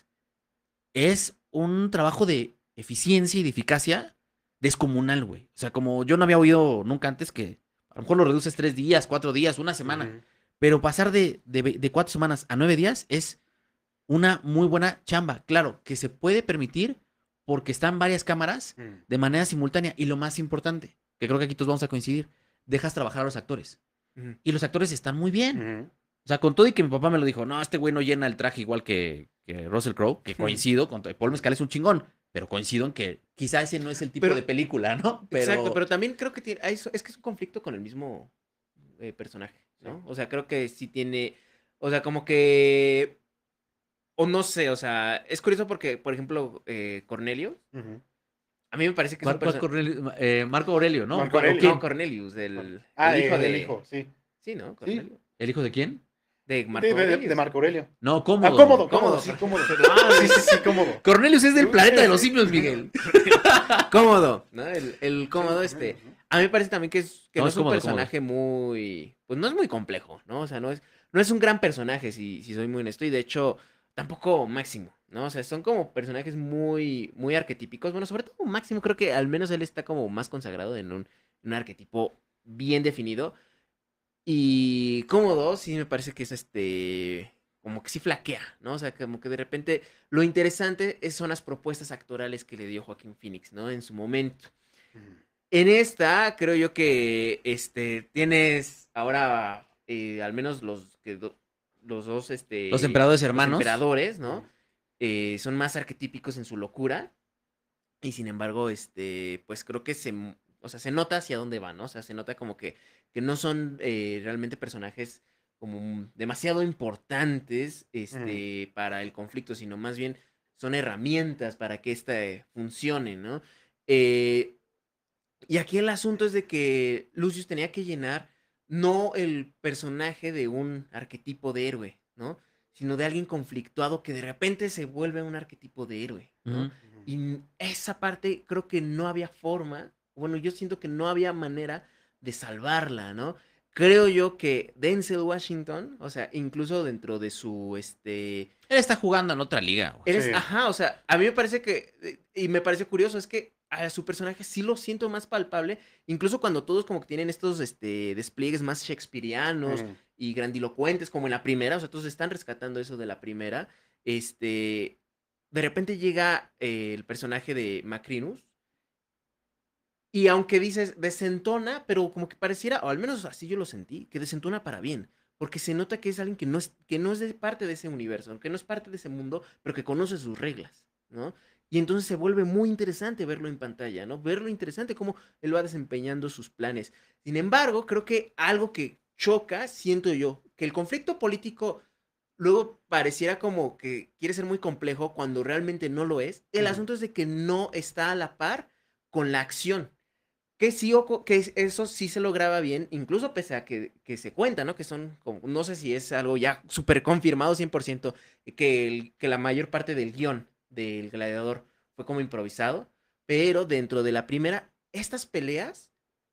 es un trabajo de eficiencia y de eficacia descomunal, güey. O sea, como yo no había oído nunca antes que a lo mejor lo reduces tres días, cuatro días, una semana. Ujú. Pero pasar de, de, ve- de cuatro semanas a nueve días es una muy buena chamba. Claro, que se puede permitir porque están varias cámaras Ujú. de manera simultánea. Y lo más importante, que creo que aquí todos vamos a coincidir, dejas trabajar a los actores. Ujú. Y los actores están muy bien. Ujú. O sea, con todo y que mi papá me lo dijo, no, este güey no llena el traje igual que, que Russell Crowe, que coincido, con todo. Paul Mescal es un chingón, pero coincido en que quizá ese no es el tipo Pero, de película, ¿no? exacto, Pero, pero también creo que tiene, hay eso- es que es un conflicto con el mismo eh, personaje, Sí. ¿no? O sea, creo que sí tiene, o sea, como que, o no sé, o sea, es curioso porque, por ejemplo, eh, Cornelio, Ujú. a mí me parece que es un ¿cuál, cuál personaje, Cornelio- eh, Marco Aurelio, ¿no? Marco ¿Cuál- ¿O Aurelio. no, quién? Cornelius, Bueno. del, Ah, el hijo eh, del de, hijo, sí. sí, ¿no? Sí. Cornelio, ¿El hijo de quién? de De, Marco de- de Aurelius. Marco Aurelio. No, Ah, cómodo. cómodo, cómodo, Cómodo, sí, Cor- cómodo. perdón, Sí, sí, sí, cómodo. Cornelius es del Uh, planeta de los sí. simios, Miguel. cómodo, ¿no? El, el cómodo Sí, este. ujú. A mí me parece también que, es, que No, no es es un cómodo, cómodo. personaje muy, pues no es muy complejo, ¿no? O sea, no es, no es un gran personaje, si, si soy muy honesto, y de hecho, tampoco Máximo, ¿no? O sea, son como personajes muy, muy arquetípicos. Bueno, sobre todo Máximo, creo que al menos él está como más consagrado en un, en un arquetipo bien definido. Y cómodo, sí me parece que es este, como que sí flaquea, ¿no? O sea, como que de repente lo interesante es- son las propuestas actorales que le dio Joaquín Phoenix, ¿no? En su momento. Ujú. En esta, creo yo que este, tienes ahora eh, al menos los, que do- los dos, Los este, emperadores los hermanos. emperadores, ¿no? Ujú. Eh, son más arquetípicos en su locura. Y sin embargo, este, pues creo que se, m- o sea, se nota hacia dónde van, ¿no? O sea, se nota como que, que no son eh, realmente personajes como mm, demasiado importantes, Ujú. este, para el conflicto, sino más bien son herramientas para que este funcione, ¿no? Eh, y aquí el asunto es de que Lucius tenía que llenar no el personaje de un arquetipo de héroe, ¿no? Sino de alguien conflictuado que de repente se vuelve un arquetipo de héroe, ¿no? Ujú. Ujú. Y esa parte creo que no había forma, bueno, yo siento que no había manera de salvarla, ¿no? Creo yo que Denzel Washington, o sea, incluso dentro de su, este, Él está jugando en otra liga, güey. eres, Sí. ajá, o sea, a mí me parece que, eh, y me parece curioso, es que a su personaje sí lo siento más palpable, incluso cuando todos como que tienen estos este, despliegues más shakespearianos Ujú. y grandilocuentes, como en la primera, o sea, todos están rescatando eso de la primera, este, de repente llega eh, el personaje de Macrinus, y aunque dices, desentona, pero como que pareciera, o al menos así yo lo sentí, que desentona para bien. Porque se nota que es alguien que no es, que no es de parte de ese universo, que no es parte de ese mundo, pero que conoce sus reglas, ¿no? Y entonces se vuelve muy interesante verlo en pantalla, ¿no? Verlo interesante cómo él va desempeñando sus planes. Sin embargo, creo que algo que choca, siento yo, que el conflicto político luego pareciera como que quiere ser muy complejo cuando realmente no lo es. El Ujú. asunto es de que no está a la par con la acción. Que sí, oco- que es- eso sí se lograba bien, incluso pese a que, que se cuenta, ¿no? Que son, como, no sé si es algo ya súper confirmado cien por ciento, que, el- que la mayor parte del guión del gladiador fue como improvisado, pero dentro de la primera, estas peleas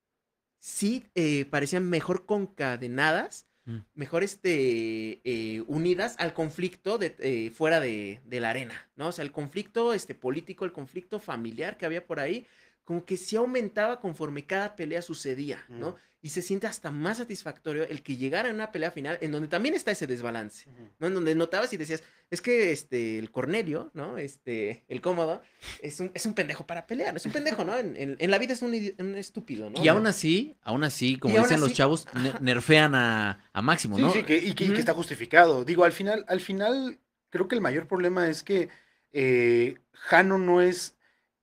sí eh, parecían mejor concadenadas, Mm. mejor este, eh, unidas al conflicto de, eh, fuera de, de la arena, ¿no? O sea, el conflicto este, político, el conflicto familiar que había por ahí, como que sí aumentaba conforme cada pelea sucedía, Mm, ¿no? Y se siente hasta más satisfactorio el que llegara a una pelea final en donde también está ese desbalance, ujú. ¿no? En donde notabas y decías, es que este, el Cornelio, ¿no? Este, el cómodo, es un, es un pendejo para pelear, es un pendejo, ¿no? En, en- en la vida es un, idi- un estúpido, ¿no? Y O sea, aún así, aún así, y como aún dicen los así, chavos, ne- ajá, nerfean a, a Máximo, Sí, ¿no? sí, que, y, que, y que ujú, está justificado. Digo, al final, al final, creo que el mayor problema es que eh, Jano no es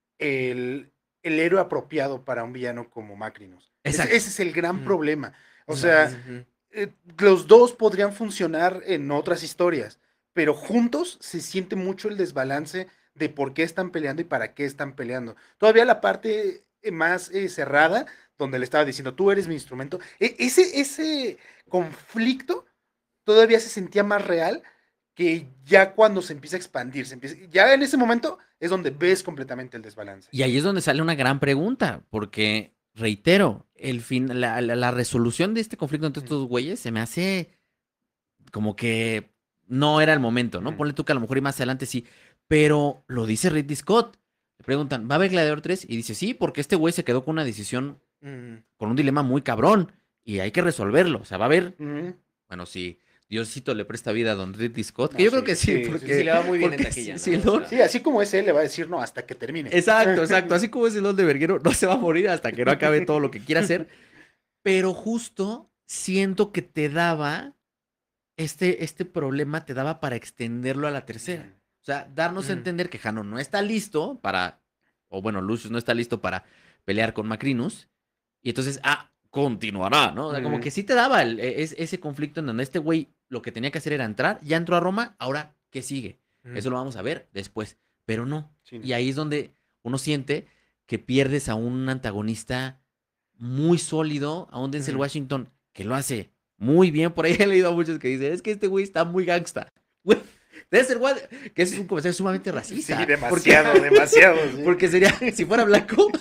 el, el héroe apropiado para un villano como Macrinus. Ese, Exacto, ese es el gran ujú, problema. O sea, exacto. ujú, eh, los dos podrían funcionar en otras historias, pero juntos se siente mucho el desbalance de por qué están peleando y para qué están peleando. Todavía la parte eh, más eh, cerrada, donde le estaba diciendo, tú eres mi instrumento, e- ese, ese conflicto todavía se sentía más real que ya cuando se empieza a expandir, se empieza, ya en ese momento es donde ves completamente el desbalance. Y ahí es donde sale una gran pregunta, porque, reitero, el fin, la, la- la resolución de este conflicto entre Mm, estos güeyes se me hace como que no era el momento, ¿no? mm, Ponle tú que a lo mejor y más adelante sí, pero lo dice Ridley Scott. Le preguntan, ¿va a haber Gladiador tres? Y dice, sí, porque este güey se quedó con una decisión, ujú. con un dilema muy cabrón, y hay que resolverlo. O sea, va a haber, mm. bueno, sí, Diosito le presta vida a don Ridley Scott, que No, yo creo sí, que sí, sí, sí, Sí, sí, porque, le va muy bien en porque taquilla, sí, ¿no? sí, O ¿no? sea, Sí, así como es él, le va a decir no hasta que termine. Exacto, exacto. Así como es el de Verguero, no se va a morir hasta que no acabe todo lo que quiera hacer. Pero justo siento que te daba, este, este problema te daba para extenderlo a la tercera. Mm, O sea, darnos a ujú, entender que Jano no está listo para, o bueno, Lucius no está listo para pelear con Macrinus. Y entonces, ah, continuará, ¿no? O sea, como mm, que sí te daba el- e- es- ese conflicto en donde este güey lo que tenía que hacer era entrar, ya entró a Roma, ahora, ¿qué sigue? ujú. Eso lo vamos a ver después, pero no. sí, no. Y ahí es donde uno siente que pierdes a un antagonista muy sólido, a un Denzel Ujú. Washington que lo hace muy bien. Por ahí he leído a muchos que dicen, es que este güey está muy gangsta. Güey, Denzel Washington, que ese es un comentario sumamente Sí, racista. Porque, demasiado, demasiado, sí. porque sería, si fuera blanco,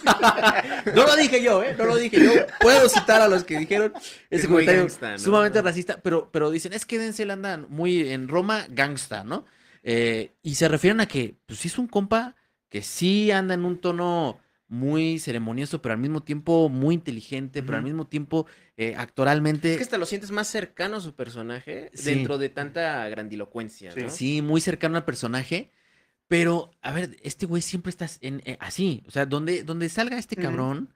no lo dije yo, ¿eh? No lo dije yo. Puedo citar a los que dijeron ese Es muy comentario gangsta, ¿no? sumamente racista, pero, pero dicen, es que Denzel anda muy en Roma gangsta, ¿no? Eh, y se refieren a que, pues sí es un compa que sí anda en un tono muy ceremonioso, pero al mismo tiempo muy inteligente, pero al Ujú. mismo tiempo eh, Es que actoralmente, hasta lo sientes más cercano a su personaje sí, dentro de tanta grandilocuencia, Sí. ¿no? sí, muy cercano al personaje. Pero, a ver, este güey siempre está en, eh, así. O sea, donde, donde salga este Ujú. cabrón,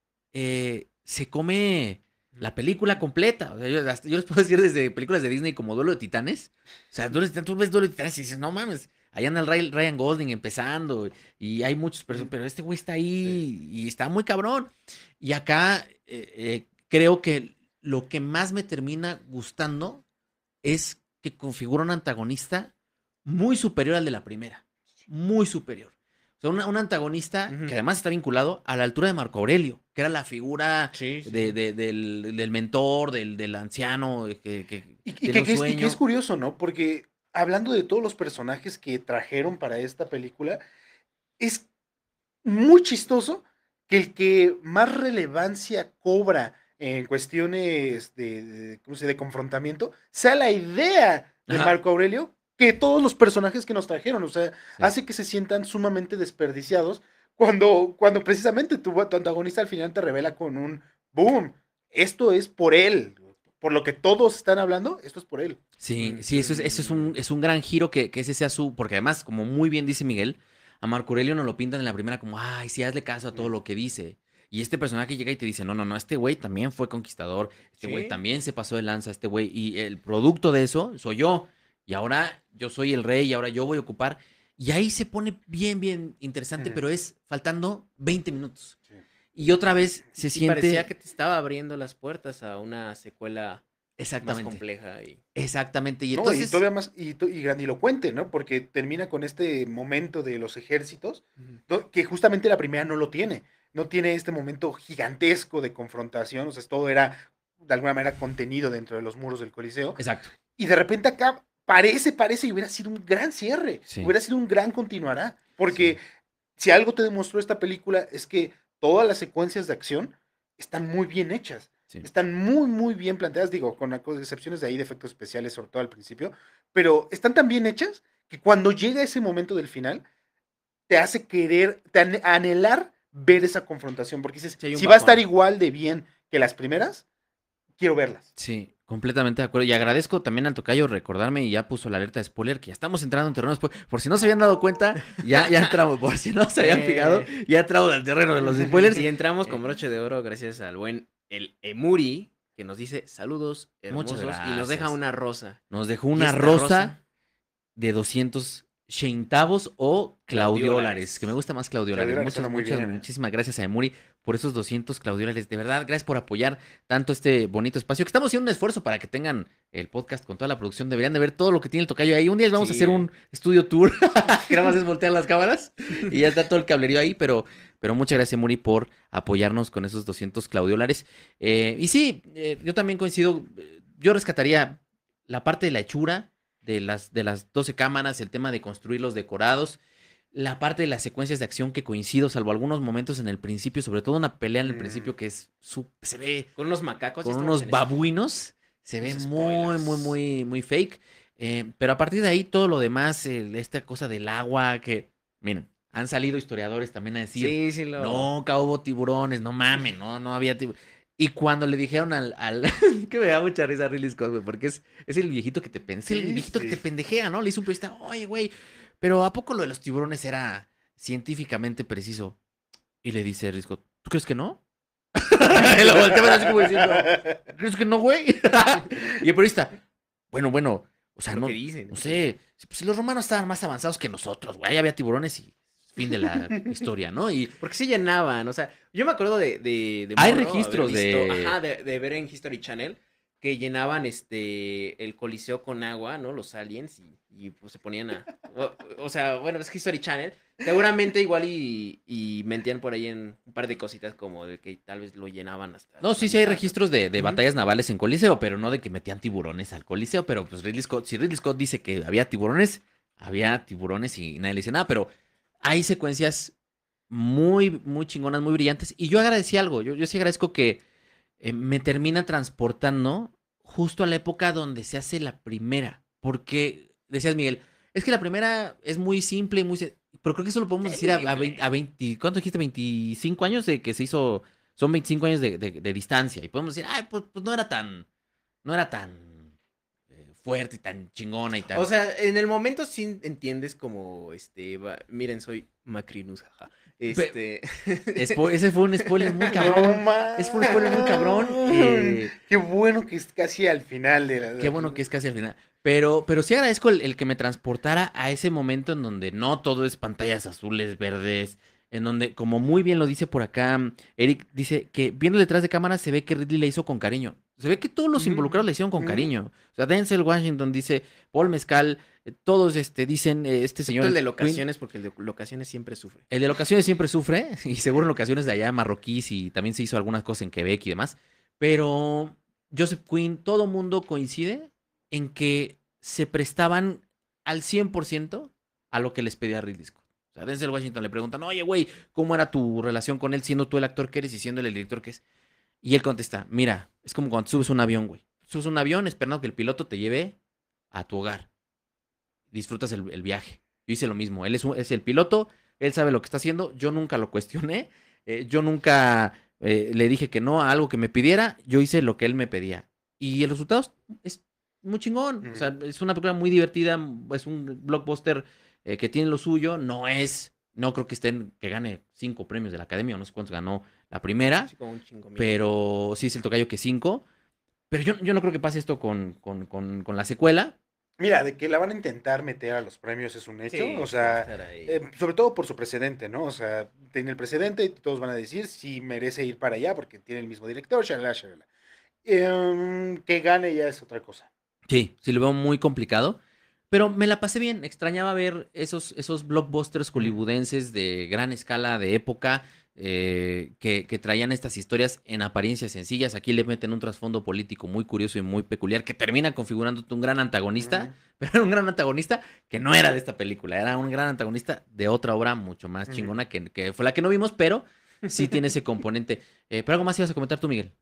eh, se come la película completa. O sea, yo, hasta- yo les puedo decir desde películas de Disney como Duelo de Titanes. O sea, Duelo de Titanes, tú ves Duelo de Titanes y dices, no mames, ahí anda el Ray- Ryan Gosling empezando y hay muchos personajes, Ujú. pero este güey está Sí. ahí y está muy cabrón. Y acá eh, eh, creo que lo que más me termina gustando es que configura un antagonista muy superior al de la primera. Muy superior. O sea, una- un antagonista Ujú. que además está vinculado a la altura de Marco Aurelio, que era la figura Sí, sí, de- sí. de- del, del mentor, del, del anciano eh, que, que Y, y tiene que, un que es, y que es sueño. curioso, ¿no? Porque hablando de todos los personajes que trajeron para esta película, es muy chistoso que el que más relevancia cobra en cuestiones de, de, ¿cómo se dice? De confrontamiento sea la idea de Ajá. Marco Aurelio que todos los personajes que nos trajeron. O sea, Sí. hace que se sientan sumamente desperdiciados cuando, cuando precisamente tu, tu antagonista al final te revela con un boom. Esto es por él. Por lo que todos están hablando, esto es por él. Sí, sí, eso es, eso es un, Ujú. es un gran giro que, que ese sea su, porque además, como muy bien dice Miguel, a Marco Aurelio nos lo pintan en la primera como, ay, sí, hazle caso a todo Mm, lo que dice. Y este personaje llega y te dice, no, no, no, este güey también fue conquistador, este güey Sí. también se pasó de lanza, este güey, y el producto de eso soy yo. Y ahora yo soy el rey y ahora yo voy a ocupar. Y ahí se pone bien, bien interesante, mm, pero es faltando veinte minutos. sí. Y otra vez se Y parecía siente que te estaba abriendo las puertas a una secuela más exactamente, compleja y exactamente. Y No, y entonces, todavía más, y, to- y grandilocuente, ¿no? Porque termina con este momento de los ejércitos, Ujú. do- que justamente la primera no lo tiene. no tiene este momento gigantesco de confrontación, o sea, todo era de alguna manera contenido dentro de los muros del Coliseo, Exacto. y de repente acá parece, parece y hubiera sido un gran cierre, Sí. hubiera sido un gran continuará, porque Sí. si algo te demostró esta película es que todas las secuencias de acción están muy bien hechas, Sí. están muy, muy bien planteadas, digo, con con excepciones de ahí de efectos especiales, sobre todo al principio, pero están tan bien hechas que cuando llega ese momento del final, te hace querer, te ane- anhelar ver esa confrontación, porque dices, Sí, hay un si va a estar bajón. igual de bien que las primeras, quiero verlas. Sí, completamente de acuerdo. Y agradezco también al tocayo recordarme y ya puso la alerta de spoiler, que ya estamos entrando en terreno de spoiler. Por si no se habían dado cuenta, ya, ya entramos. Por si no se habían fijado, Eh, ya entramos al terreno de los spoilers. Y entramos Eh, con broche de oro gracias al buen el Emuri, que nos dice saludos Muchas hermosos y nos deja gracias. una rosa. Nos dejó Y una esta rosa rosa, de doscientos centavos o claudiolares, que me claudiolares. gusta más claudiolares. Claudiolares Muchas, suena muy muchas, bien, ¿eh? muchísimas gracias a Emuri por esos doscientos claudiolares. De verdad, gracias por apoyar tanto este bonito espacio, que estamos haciendo un esfuerzo para que tengan el podcast con toda la producción. Deberían de ver todo lo que tiene el tocayo ahí. Un día les vamos a Sí, hacer eh. un estudio tour, que nada más es voltear las cámaras y ya está todo el cablerío ahí, pero, pero muchas gracias, Emuri, por apoyarnos con esos doscientos claudiolares. Eh, y sí, eh, yo también coincido, eh, yo rescataría la parte de la hechura de las, de las doce cámaras, el tema de construir los decorados, la parte de las secuencias de acción que coincido, salvo algunos momentos en el principio, sobre todo una pelea en el Mm. principio que es su, se ve Con unos macacos. con ya estamos unos en eso. babuinos, se ve Los muy, muy, spoilers. muy, muy fake. Eh, pero a partir de ahí, todo lo demás, eh, esta cosa del agua, que, miren, han salido historiadores también a decir, Sí, sí, lo. no, que hubo tiburones, no mames, no, no había tiburones. Y cuando le dijeron al, al que me da mucha risa a Ridley Scott, güey, porque es, es el viejito que te pen- es el Sí, viejito que sí. te pendejea, ¿no? Le hizo un periodista, oye, güey, pero ¿a poco lo de los tiburones era científicamente preciso? Y le dice Ridley Scott, ¿tú crees que no? Y lo volteaban así como diciendo, ¿crees que no, güey? Y el periodista, bueno, bueno, o sea, Lo no, que dicen. no sé, pues los romanos estaban más avanzados que nosotros, güey, ahí había tiburones y fin de la historia, ¿no? Y Porque se llenaban, o sea, yo me acuerdo de, de, de hay morro, haber registros visto, de... ajá, de, de ver en History Channel que llenaban este el Coliseo con agua, ¿no? Los aliens y, y, pues se ponían a, o, o sea, bueno, es History Channel, seguramente igual y, y mentían por ahí en un par de cositas como de que tal vez lo llenaban hasta No, la sí, sí hay mitad, ¿no? registros de, de Ujú. batallas navales en Coliseo, pero no de que metían tiburones al Coliseo, pero pues Ridley Scott, si Ridley Scott dice que había tiburones, había tiburones y nadie le dice nada, pero hay secuencias muy, muy chingonas, muy brillantes, y yo agradecí algo, yo, yo sí agradezco que eh, me termina transportando justo a la época donde se hace la primera, porque decías, Miguel, es que la primera es muy simple y muy... se- Pero creo que eso lo podemos Es decir a, a, simple. veinte, a veinte, ¿cuánto dijiste? veinticinco años de que se hizo, son veinticinco años de, de- de distancia, y podemos decir, ay, pues, pues no era tan, no era tan eh, fuerte y tan chingona y O tan... sea, en el momento sí entiendes como, este, va- miren, soy Macrinus, jaja. Pe- Este, Spo- ese fue un spoiler muy No cabrón. Ese fue un spoiler muy cabrón. man. eh, Qué bueno que es casi al final de la. Qué bueno que es casi al final. Pero, pero sí agradezco el, el que me transportara a ese momento en donde no todo es pantallas azules, verdes, en donde, como muy bien lo dice por acá, Eric dice que viendo detrás de cámara se ve que Ridley le hizo con cariño. Se ve que todos los Ujú, involucrados le hicieron con ujú. cariño. O sea, Denzel Washington dice, Paul Mezcal, eh, todos este, dicen, eh, este excepto señor el de Queen, locaciones, porque el de locaciones siempre sufre. el de locaciones siempre sufre, y seguro en locaciones de allá marroquíes y también se hizo algunas cosas en Quebec y demás. Pero Joseph Quinn, todo mundo coincide en que se prestaban al cien por ciento a lo que les pedía Ridley Scott. O sea, Denzel Washington le preguntan, oye, güey, ¿cómo era tu relación con él siendo tú el actor que eres y siendo él el director que es? Y él contesta, mira, es como cuando subes un avión, güey. Subes un avión esperando que el piloto te lleve a tu hogar. Disfrutas el, el viaje. Yo hice lo mismo. Él es, un- es el piloto, él sabe lo que está haciendo. Yo nunca lo cuestioné. eh, yo nunca eh, le dije que no a algo que me pidiera. Yo hice lo que él me pedía. Y el resultado es, es muy chingón. O sea, Ujú. es una película muy divertida. Es un blockbuster eh, que tiene lo suyo. No es, no creo que estén, que gane cinco premios de la Academia, o no sé cuántos ganó la primera, Así como un chingo mil. pero sí es el tocayo que cinco. Pero yo, yo no creo que pase esto con, con, con, con la secuela. Mira, de que la van a intentar meter a los premios es un hecho, Sí, o sí va a sea, estar ahí. eh, sobre todo por su precedente, ¿no? O sea, tiene el precedente y todos van a decir si merece ir para allá porque tiene el mismo director, shalala, shalala. Em, que gane ya es otra cosa. Sí, sí lo veo muy complicado. Pero me la pasé bien. Extrañaba ver esos, esos blockbusters Mm. hollywoodenses de gran escala, de época. eh, que, que traían estas historias en apariencia sencillas. Aquí le meten un trasfondo político muy curioso y muy peculiar que termina configurándote un gran antagonista, Ujú, pero era un gran antagonista que no era de esta película, era un gran antagonista de otra obra mucho más ujú. chingona que, que fue la que no vimos, pero sí tiene ese componente. Eh, pero algo más ibas a comentar tú, Miguel.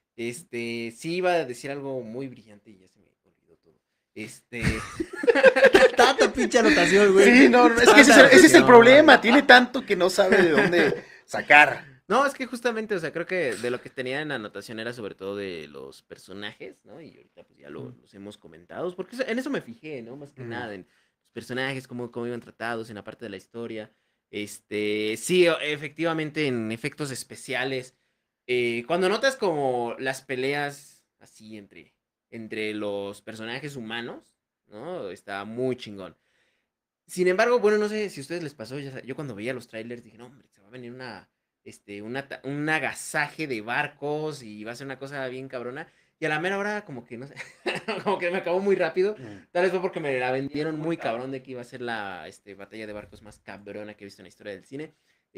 Este, sí iba a decir algo muy brillante y ya se me olvidó todo. Este, Tanta pinche anotación, güey. Sí, no, no, es que ese es, el, ese es el problema. Tiene tanto que no sabe de dónde sacar. no, es que justamente, o sea, creo que de lo que tenía en anotación era sobre todo de los personajes, ¿no? Y ahorita pues ya lo- los hemos comentado, porque eso- en eso me fijé, ¿no? Más que Ujú. nada, en los personajes, cómo, cómo iban tratados, en la parte de la historia. Este, sí, o- efectivamente, en efectos especiales. eh, cuando notas como las peleas así entre, entre los personajes humanos, ¿no? Está muy chingón. Sin embargo, bueno, no sé si a ustedes les pasó, ya sa- yo cuando veía los trailers dije, no, hombre, se va a venir una, este, una, ta- un agasaje de barcos y va a ser una cosa bien cabrona. Y a la mera hora, como que, no sé, como que me acabó muy rápido. Mm. Tal vez fue porque me la vendieron muy cabrón de que iba a ser la, este, batalla de barcos más cabrona que he visto en la historia del cine.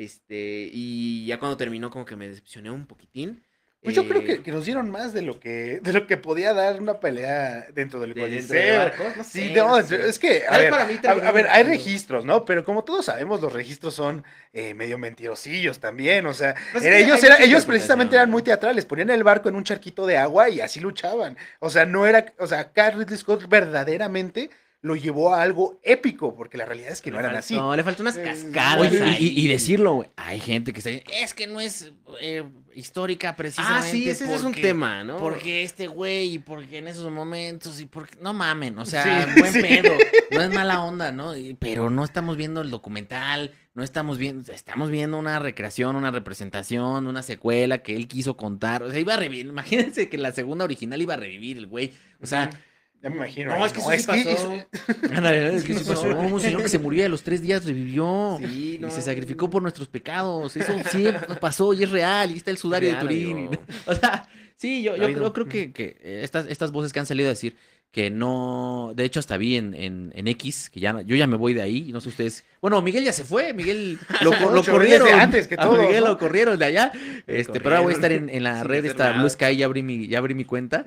Este, y ya cuando terminó, como que me decepcioné un poquitín. Pues yo creo eh, que, que nos dieron más de lo que, de lo que podía dar una pelea dentro del de dentro de Coliseo. barcos, no Sí, sé, no no, sé. es que, a Tal vez ver, para mí a, terminó a ver, hay gustando. registros, ¿no? Pero como todos sabemos, los registros son eh, medio mentirosillos también. O sea, Pues es era- que hay ellos, era, mucha ellos precisamente eran interpretación, muy ¿no? teatrales, ponían el barco en un charquito de agua y así luchaban. O sea, no era, o sea, acá Ridley Scott verdaderamente lo llevó a algo épico, porque la realidad es que no Le eran así. faltó, le faltó unas Eh, cascadas Oye, y, y- y ahí. decirlo, güey. Hay gente que se es que no es eh, histórica Ah, sí, precisamente ese, ese es un porque, tema, ¿no? porque este güey y porque en esos momentos y porque, no mamen, o Sí, sea, buen sí. pedo, no es mala onda, ¿no? Y- pero no estamos viendo el documental, no estamos viendo, estamos viendo una recreación, una representación, una secuela que él quiso contar, o sea, iba a revivir, imagínense que la segunda original iba a revivir el güey, o sea, Ujú. Ya me imagino No, ahí, es que ¿no? eso sí Es que es- pasó. ándale, es que Sí sí pasó. pasó. Un señor que se moría a los tres días revivió Sí, y no. se sacrificó por nuestros pecados. Eso sí pasó y es real. Y está el sudario de Real, Turín. amigo. O sea, sí, yo, Lo ha yo creo, habido. creo que, que eh, estas, estas voces que han salido a decir que no. De hecho, hasta vi en, en, en X, que ya yo ya me voy de ahí. Y no sé ustedes. Bueno, Miguel ya se fue. Miguel lo, hace co- lo mucho, desde corrieron. antes que A todos, Miguel ¿no? lo corrieron de allá. Me Este, pero ahora voy a estar corrieron en, en la sin red hacer esta Blue nada. Sky. Ya abrí mi, ya abrí mi cuenta.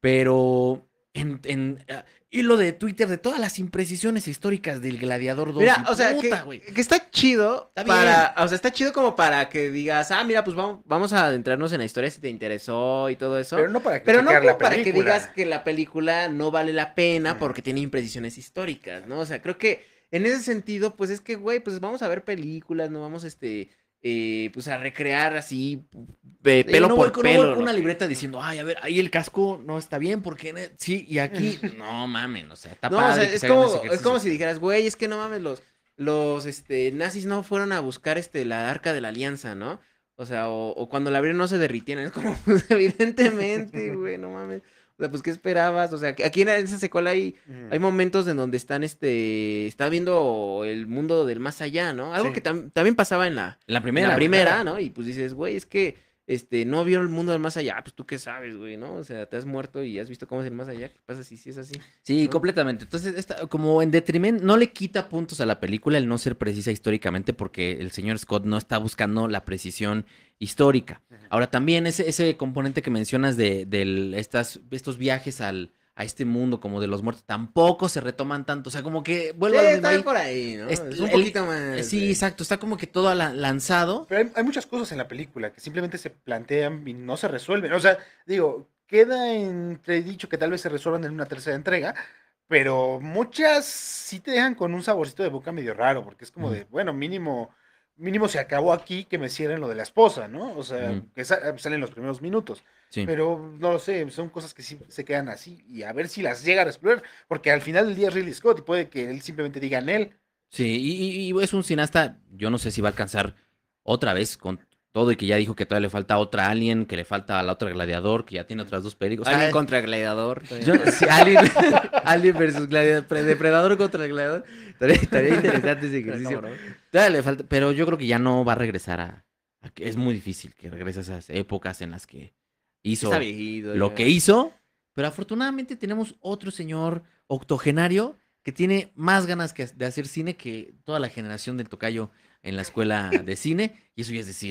Pero. En, en, ah, hilo de Twitter de todas las imprecisiones históricas del Gladiador dos. Mira, Y o sea, puta, que, güey. que está chido Está para, o sea, está chido como para que digas, ah, mira, pues vamos, vamos a adentrarnos en la historia si te interesó y todo eso. Pero no para Pero no criticar la como para que digas película. que la película no vale la pena Ujú. porque tiene imprecisiones históricas, ¿no? O sea, creo que en ese sentido, pues es que, güey, pues vamos a ver películas, no vamos, este, eh, pues a recrear así, eh, Sí, pelo no voy, por con, no voy pelo, con una lo que... libreta diciendo, ay, a ver, ahí el casco no está bien, porque ne- sí, y aquí, no mamen, o sea, está No, o sea, padre que es se hagan ese como, es como ejercicio. si dijeras, güey, es que no mames, los, los, este, nazis no fueron a buscar, este, la Arca de la Alianza, ¿no? O sea, o, o cuando la abrieron no se derritieron, es como, pues, evidentemente, güey, no mames. O sea, pues, ¿qué esperabas? O sea, que aquí en esa secuela hay, hay Ujú. momentos en donde están, este, está viendo el mundo del más allá, ¿no? Algo que Sí. tam- también pasaba en la, La en la primera. primera, ¿no? Y pues dices, güey, es que, este, no vio el mundo del más allá, pues tú qué sabes, güey, ¿no? O sea, te has muerto y has visto cómo es el más allá, ¿qué pasa si sí es así? Sí, ¿No? completamente. Entonces, esta, como en detrimento, no le quita puntos a la película el no ser precisa históricamente, porque el señor Scott no está buscando la precisión histórica. Ujú. Ahora, también ese, ese componente que mencionas de, del- estas, estos viajes al, a este mundo como de los muertos, tampoco se retoman tanto. O sea, como que Sí, vuelvo a lo mismo está ahí. por ahí, ¿no? Es- Es un el- poquito más. sí, de- exacto. Está como que todo ala- lanzado. Pero hay, hay muchas cosas en la película que simplemente se plantean y no se resuelven. O sea, digo, queda entredicho que tal vez se resuelvan en una tercera entrega, pero muchas sí te dejan con un saborcito de boca medio raro, porque es como Ujú, de, bueno, mínimo, mínimo se acabó aquí que me cierren lo de la esposa, ¿no? O sea, ujú, que sa- salen los primeros minutos. sí. Pero no lo sé, son cosas que sí se quedan así y a ver si las llega a explorar, porque al final del día es Ridley Scott y puede que él simplemente diga en él. Sí, y, y- y es un cineasta, yo no sé si va a alcanzar otra vez con todo y que ya dijo que todavía le falta otra Alien, que le falta a la otra Gladiador, que ya tiene otras dos películas. O sea, Alien contra Gladiador. yo, sí, Alien, Alien versus Gladiador, pre- Depredador contra Gladiador. Estaría, estaría interesante ese ejercicio. Todavía le falta, pero yo creo que ya no va a regresar a, a que es muy difícil que regrese a esas épocas en las que hizo Está viejito. lo ya. que hizo, pero afortunadamente tenemos otro señor octogenario que tiene más ganas que de hacer cine que toda la generación del tocayo en la escuela de cine, y eso ya es decir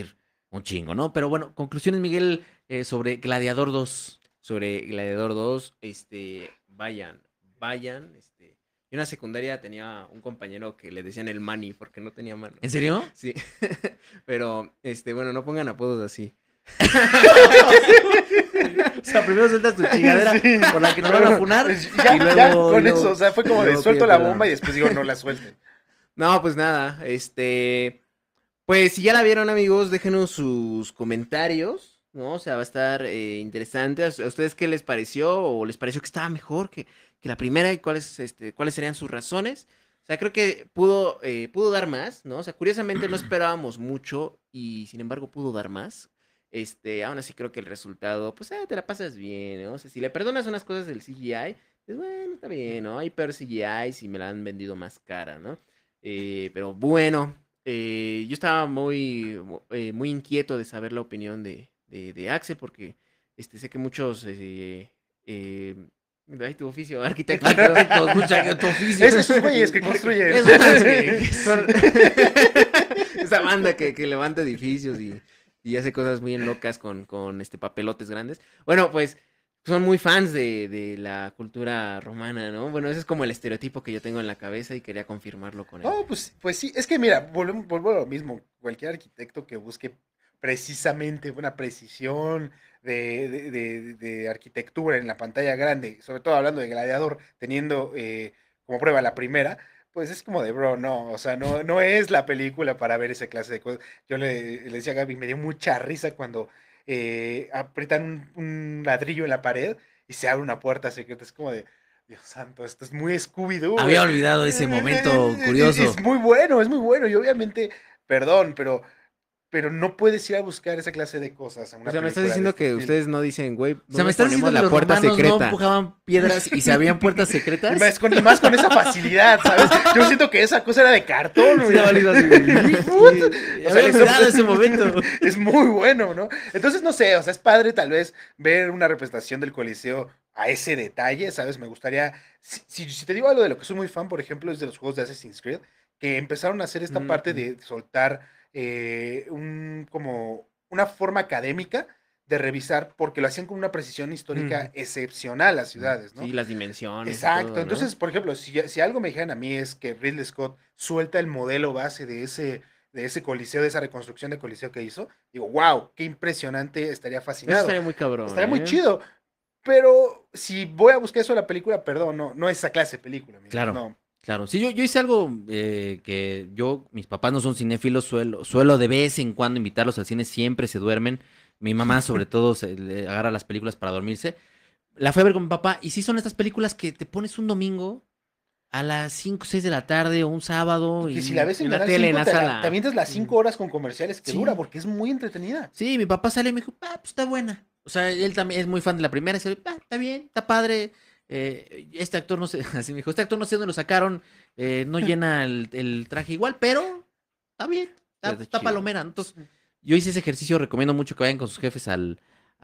un chingo, ¿no? Pero bueno, conclusiones, Miguel, eh, sobre Gladiador dos. Sobre Gladiador dos, este, vayan, vayan, este. Yo en la secundaria tenía un compañero que le decían el Manny porque no tenía mano. ¿En serio? Sí, pero, este, bueno, no pongan apodos así. O sea, primero sueltas tu chingadera Sí. por la que nos van a funar. Pues ya, y luego, ya, con luego- eso, o sea, fue como de luego suelto pide la perdón. bomba y después digo, no la suelten. No, pues nada, este, pues si ya la vieron, amigos, déjenos sus comentarios, ¿no? O sea, va a estar eh, interesante. ¿A a ustedes qué les pareció? ¿O les pareció que estaba mejor que, que la primera? ¿Y cuáles, este, cuáles serían sus razones? O sea, creo que pudo, eh, pudo dar más, ¿no? O sea, curiosamente no esperábamos mucho y sin embargo pudo dar más. Este, aún así creo que el resultado, pues, eh, te la pasas bien, ¿no? O sea, si le perdonas unas cosas del C G I, pues bueno, está bien, ¿no? Hay peor C G I si me la han vendido más cara, ¿no? Eh, pero bueno, eh, yo estaba muy, mu- eh, muy inquieto de saber la opinión de, de, de Axel, porque este, sé que muchos... eh, eh, ay, tu oficio, arquitecto. Arquitectos, mucha tu oficio. Es esos güeyes que construyen. Esos güeyes que- que son- Esa banda que, que levanta edificios y, y hace cosas muy locas con, con este papelotes grandes. Bueno, pues son muy fans de, de la cultura romana, ¿no? Bueno, ese es como el estereotipo que yo tengo en la cabeza y quería confirmarlo con él. No, pues, pues sí, es que mira, volvemos- vuelvo a lo mismo. Cualquier arquitecto que busque precisamente una precisión de, de- de- de arquitectura en la pantalla grande, sobre todo hablando de Gladiador, teniendo eh, como prueba la primera, pues es como de, bro, no, o sea, no, no es la película para ver esa clase de cosas. Yo le, le decía a Gaby, me dio mucha risa cuando eh, aprietan un, un ladrillo en la pared y se abre una puerta secreta. Es como de, Dios santo, esto es muy Scooby-Doo, güey. Había olvidado ese momento Es, curioso. es muy bueno, es muy bueno. Y obviamente, perdón, pero, pero no puedes ir a buscar esa clase de cosas a una O sea, me estás película de diciendo este que estilo. ustedes no dicen, güey, O sea, ¿dónde ¿me estás ponemos diciendo que la los puerta romanos no secreta? empujaban piedras y se abrían puertas Y secretas? más, con, y más con esa facilidad, ¿sabes? Yo siento que esa cosa era de cartón, Sí, güey. la valida así, güey. Puta. Sí, O sea, había eso- olvidado ese momento. Es muy bueno, ¿no? Entonces, no sé, o sea, es padre tal vez ver una representación del Coliseo a ese detalle, ¿sabes? Me gustaría, si, si, si te digo algo de lo que soy muy fan, por ejemplo, es de los juegos de Assassin's Creed, que empezaron a hacer esta Mm, parte mm. de soltar eh, un, como una forma académica de revisar, porque lo hacían con una precisión histórica Ujú. excepcional las ciudades, ¿no? Sí, las dimensiones. y Exacto, todo, ¿no? entonces, por ejemplo, si, si algo me dijeran a mí es que Ridley Scott suelta el modelo base de ese, de ese coliseo, de esa reconstrucción de coliseo que hizo, digo, wow, qué impresionante, estaría Eso fascinado, estaría muy cabrón. estaría muy ¿eh? chido, pero si voy a buscar eso en la película, perdón, no, no es esa clase de película, amigos, Claro. no. Claro, sí, yo, yo hice algo eh, que yo, mis papás no son cinéfilos, suelo, suelo de vez en cuando invitarlos al cine, siempre se duermen. Mi mamá, sobre todo, se le agarra las películas para dormirse. La fui a ver con mi papá, y sí son estas películas que te pones un domingo a las cinco o seis de la tarde o un sábado. Y Y... que si la ves en, en la Canal tele, en cinco, la te, la- sala. te avientas las cinco horas con comerciales que Sí. dura, porque es muy entretenida. Sí, mi papá sale y me dijo, ah, pues está buena. O sea, él también es muy fan de la primera. Y dice, ah, está bien, está padre. eh, este actor no sé, así me dijo, este actor no sé dónde lo sacaron. eh, no llena el, el traje igual, pero está bien, está, Está está chido. palomera. Entonces, yo hice ese ejercicio, recomiendo mucho que vayan con sus jefes al,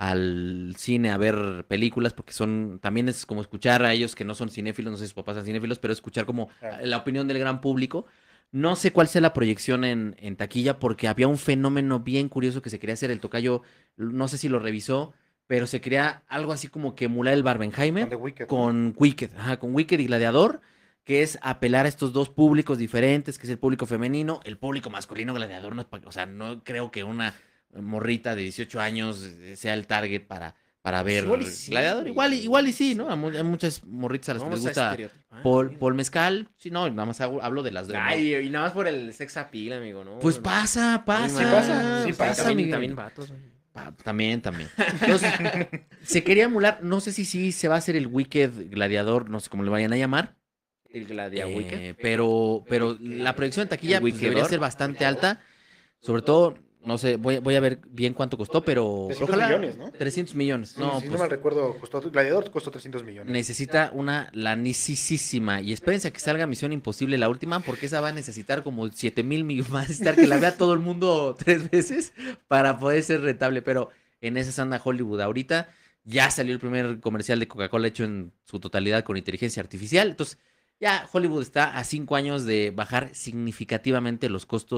al cine a ver películas, porque son, también es como escuchar a ellos que no son cinéfilos, no sé si sus papás son cinéfilos, pero escuchar como Claro. la opinión del gran público. No sé cuál sea la proyección en, en taquilla, porque había un fenómeno bien curioso que se quería hacer. El tocayo, no sé si lo revisó, pero se quería algo así como que emular el Con Barbenheimer The Wicked, ¿no? con Wicked, ajá, con Wicked y Gladiador, que es apelar a estos dos públicos diferentes, que es el público femenino, el público masculino. Gladiador no es pa- o sea, no creo que una morrita de dieciocho años eh, sea el target para, para ver igual y sí, Gladiador. güey, Igual, y- igual y sí, sí. ¿no? A, mu- a muchas morritas a las que les Vamos a gusta estereotipar, Paul, amigo. Paul Mezcal. Sí, no, nada más hago- hablo de las de... Ay, y nada más por el sex appeal, amigo, ¿no? Pues No, pasa, pasa. Sí pasa, sí pues, pasa, También, Miguel. también vatos. güey. Pa- También, también. Entonces, se quería emular, no sé si sí se va a hacer el Wicked Gladiador, no sé cómo le vayan a llamar, El Gladiador eh, Wicked. pero, pero la proyección de taquilla El pues, debería Wickedor. ser bastante alta, sobre todo, no sé, voy, voy a ver bien cuánto costó, pero trescientos ojalá millones, ¿no? trescientos millones. Sí, No, si no pues, mal recuerdo, costó, Gladiador costó trescientos millones. necesita una lanicísima. Y espérense a que salga Misión Imposible, la última, porque esa va a necesitar como siete mil millones. Va a necesitar que la vea todo el mundo tres veces para poder ser rentable. Pero en esa anda Hollywood ahorita. Ya salió el primer comercial de Coca-Cola hecho en su totalidad con inteligencia artificial. Entonces, ya Hollywood está a cinco años de bajar significativamente los costos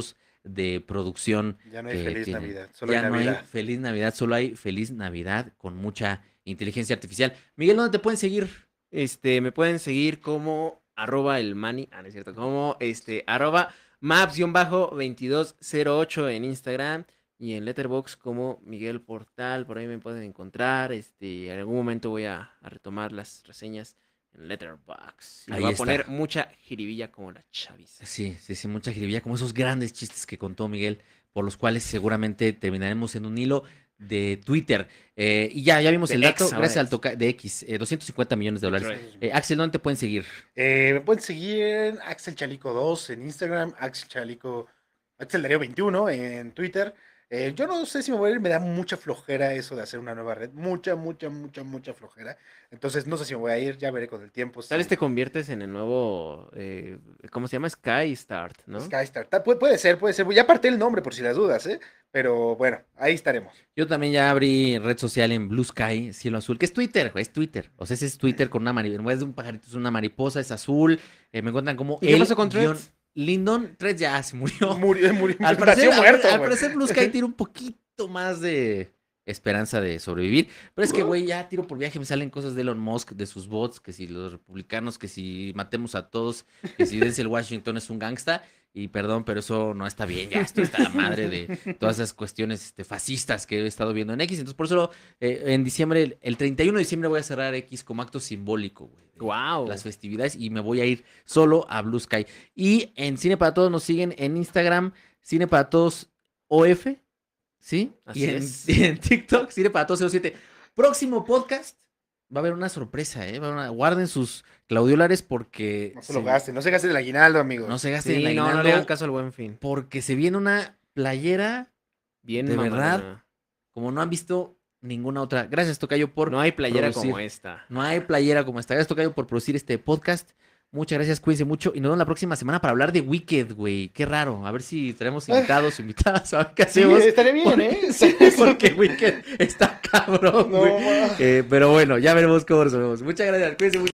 de producción. Ya no hay que feliz tienen. Navidad, solo Ya hay no hay Navidad. feliz Navidad, solo hay feliz Navidad con mucha inteligencia artificial. Miguel, ¿dónde te pueden seguir? Este, me pueden seguir como arroba el mani, ah, no es cierto, como este, arroba maps-veintidós cero ocho en Instagram y en Letterboxd como Miguel Portal, por ahí me pueden encontrar, este, en algún momento voy a, a retomar las reseñas en Letterboxd. Y le Ahí voy a está. poner mucha jiribilla como la chaviza. Sí, sí, sí, mucha jiribilla, como esos grandes chistes que contó Miguel, por los cuales seguramente terminaremos en un hilo de Twitter. Eh, y ya, ya vimos De el dato, X, ahora gracias al X. toca de X, eh, doscientos cincuenta millones de dólares. Detroit. Eh, Axel, ¿dónde te pueden seguir? Eh, me pueden seguir en Axel Chalico dos en Instagram, Axel Chalico, Axel Darío veintiuno en Twitter. Eh, yo no sé si me voy a ir, me da mucha flojera eso de hacer una nueva red, mucha, mucha, mucha, mucha flojera. Entonces no sé si me voy a ir, ya veré con el tiempo. Tal vez Si te conviertes en el nuevo, eh, ¿cómo se llama? Sky Start, ¿no? Skystar, ta- puede, puede ser, puede ser. Ya aparté el nombre por si las dudas, ¿eh? Pero bueno, ahí estaremos. Yo también ya abrí red social en Blue Sky, cielo azul, que es Twitter, güey, es Twitter. O sea, ese es Twitter con una mariposa, en vez de un pajarito es una mariposa, es azul. Eh, me encuentran como ¿Y qué el pasó con guión Threads? Lindon. Threads ya se murió. Murió, murió, Al nació parecer, al- muerto, al güey. parecer Blue Sky tiene un poquito más de esperanza de sobrevivir. Pero es que, güey, ya tiro por viaje me salen cosas de Elon Musk, de sus bots, que si los republicanos, que si matemos a todos, que si Denzel Washington es un gangsta. Y perdón, pero eso no está bien, ya estoy hasta la madre de todas esas cuestiones este, fascistas que he estado viendo en X. Entonces, por eso eh, en diciembre, el, el treinta y uno de diciembre voy a cerrar X como acto simbólico, güey. de Wow. Las festividades y me voy a ir solo a Blue Sky. Y en Cine para Todos nos siguen en Instagram, Cine para Todos O F, ¿sí? Así y, en, es. y en TikTok, Cine para Todos cero siete. Próximo podcast, va a haber una sorpresa, ¿eh? Va a haber una- guarden sus claudiolares porque No se lo se- gasten, no se gasten el aguinaldo, amigos. no se gasten Sí, en no, no le aguinaldo, hagan caso al buen fin. porque se viene una playera Bien, de verdad, mamalona. como no han visto ninguna otra. Gracias, Tocayo, por No hay playera producir. como esta. No hay playera como esta. Gracias, Tocayo, por producir este podcast. Muchas gracias, cuídense mucho. Y nos vemos la próxima semana para hablar de Wicked, güey. Qué raro. A ver si traemos invitados o invitadas. A ver qué Sí, hacemos. estaría bien, ¿eh? Porque Wicked está cabrón, No, güey. ma. Eh, pero bueno, ya veremos cómo nos vemos. Muchas gracias. Cuídense mucho.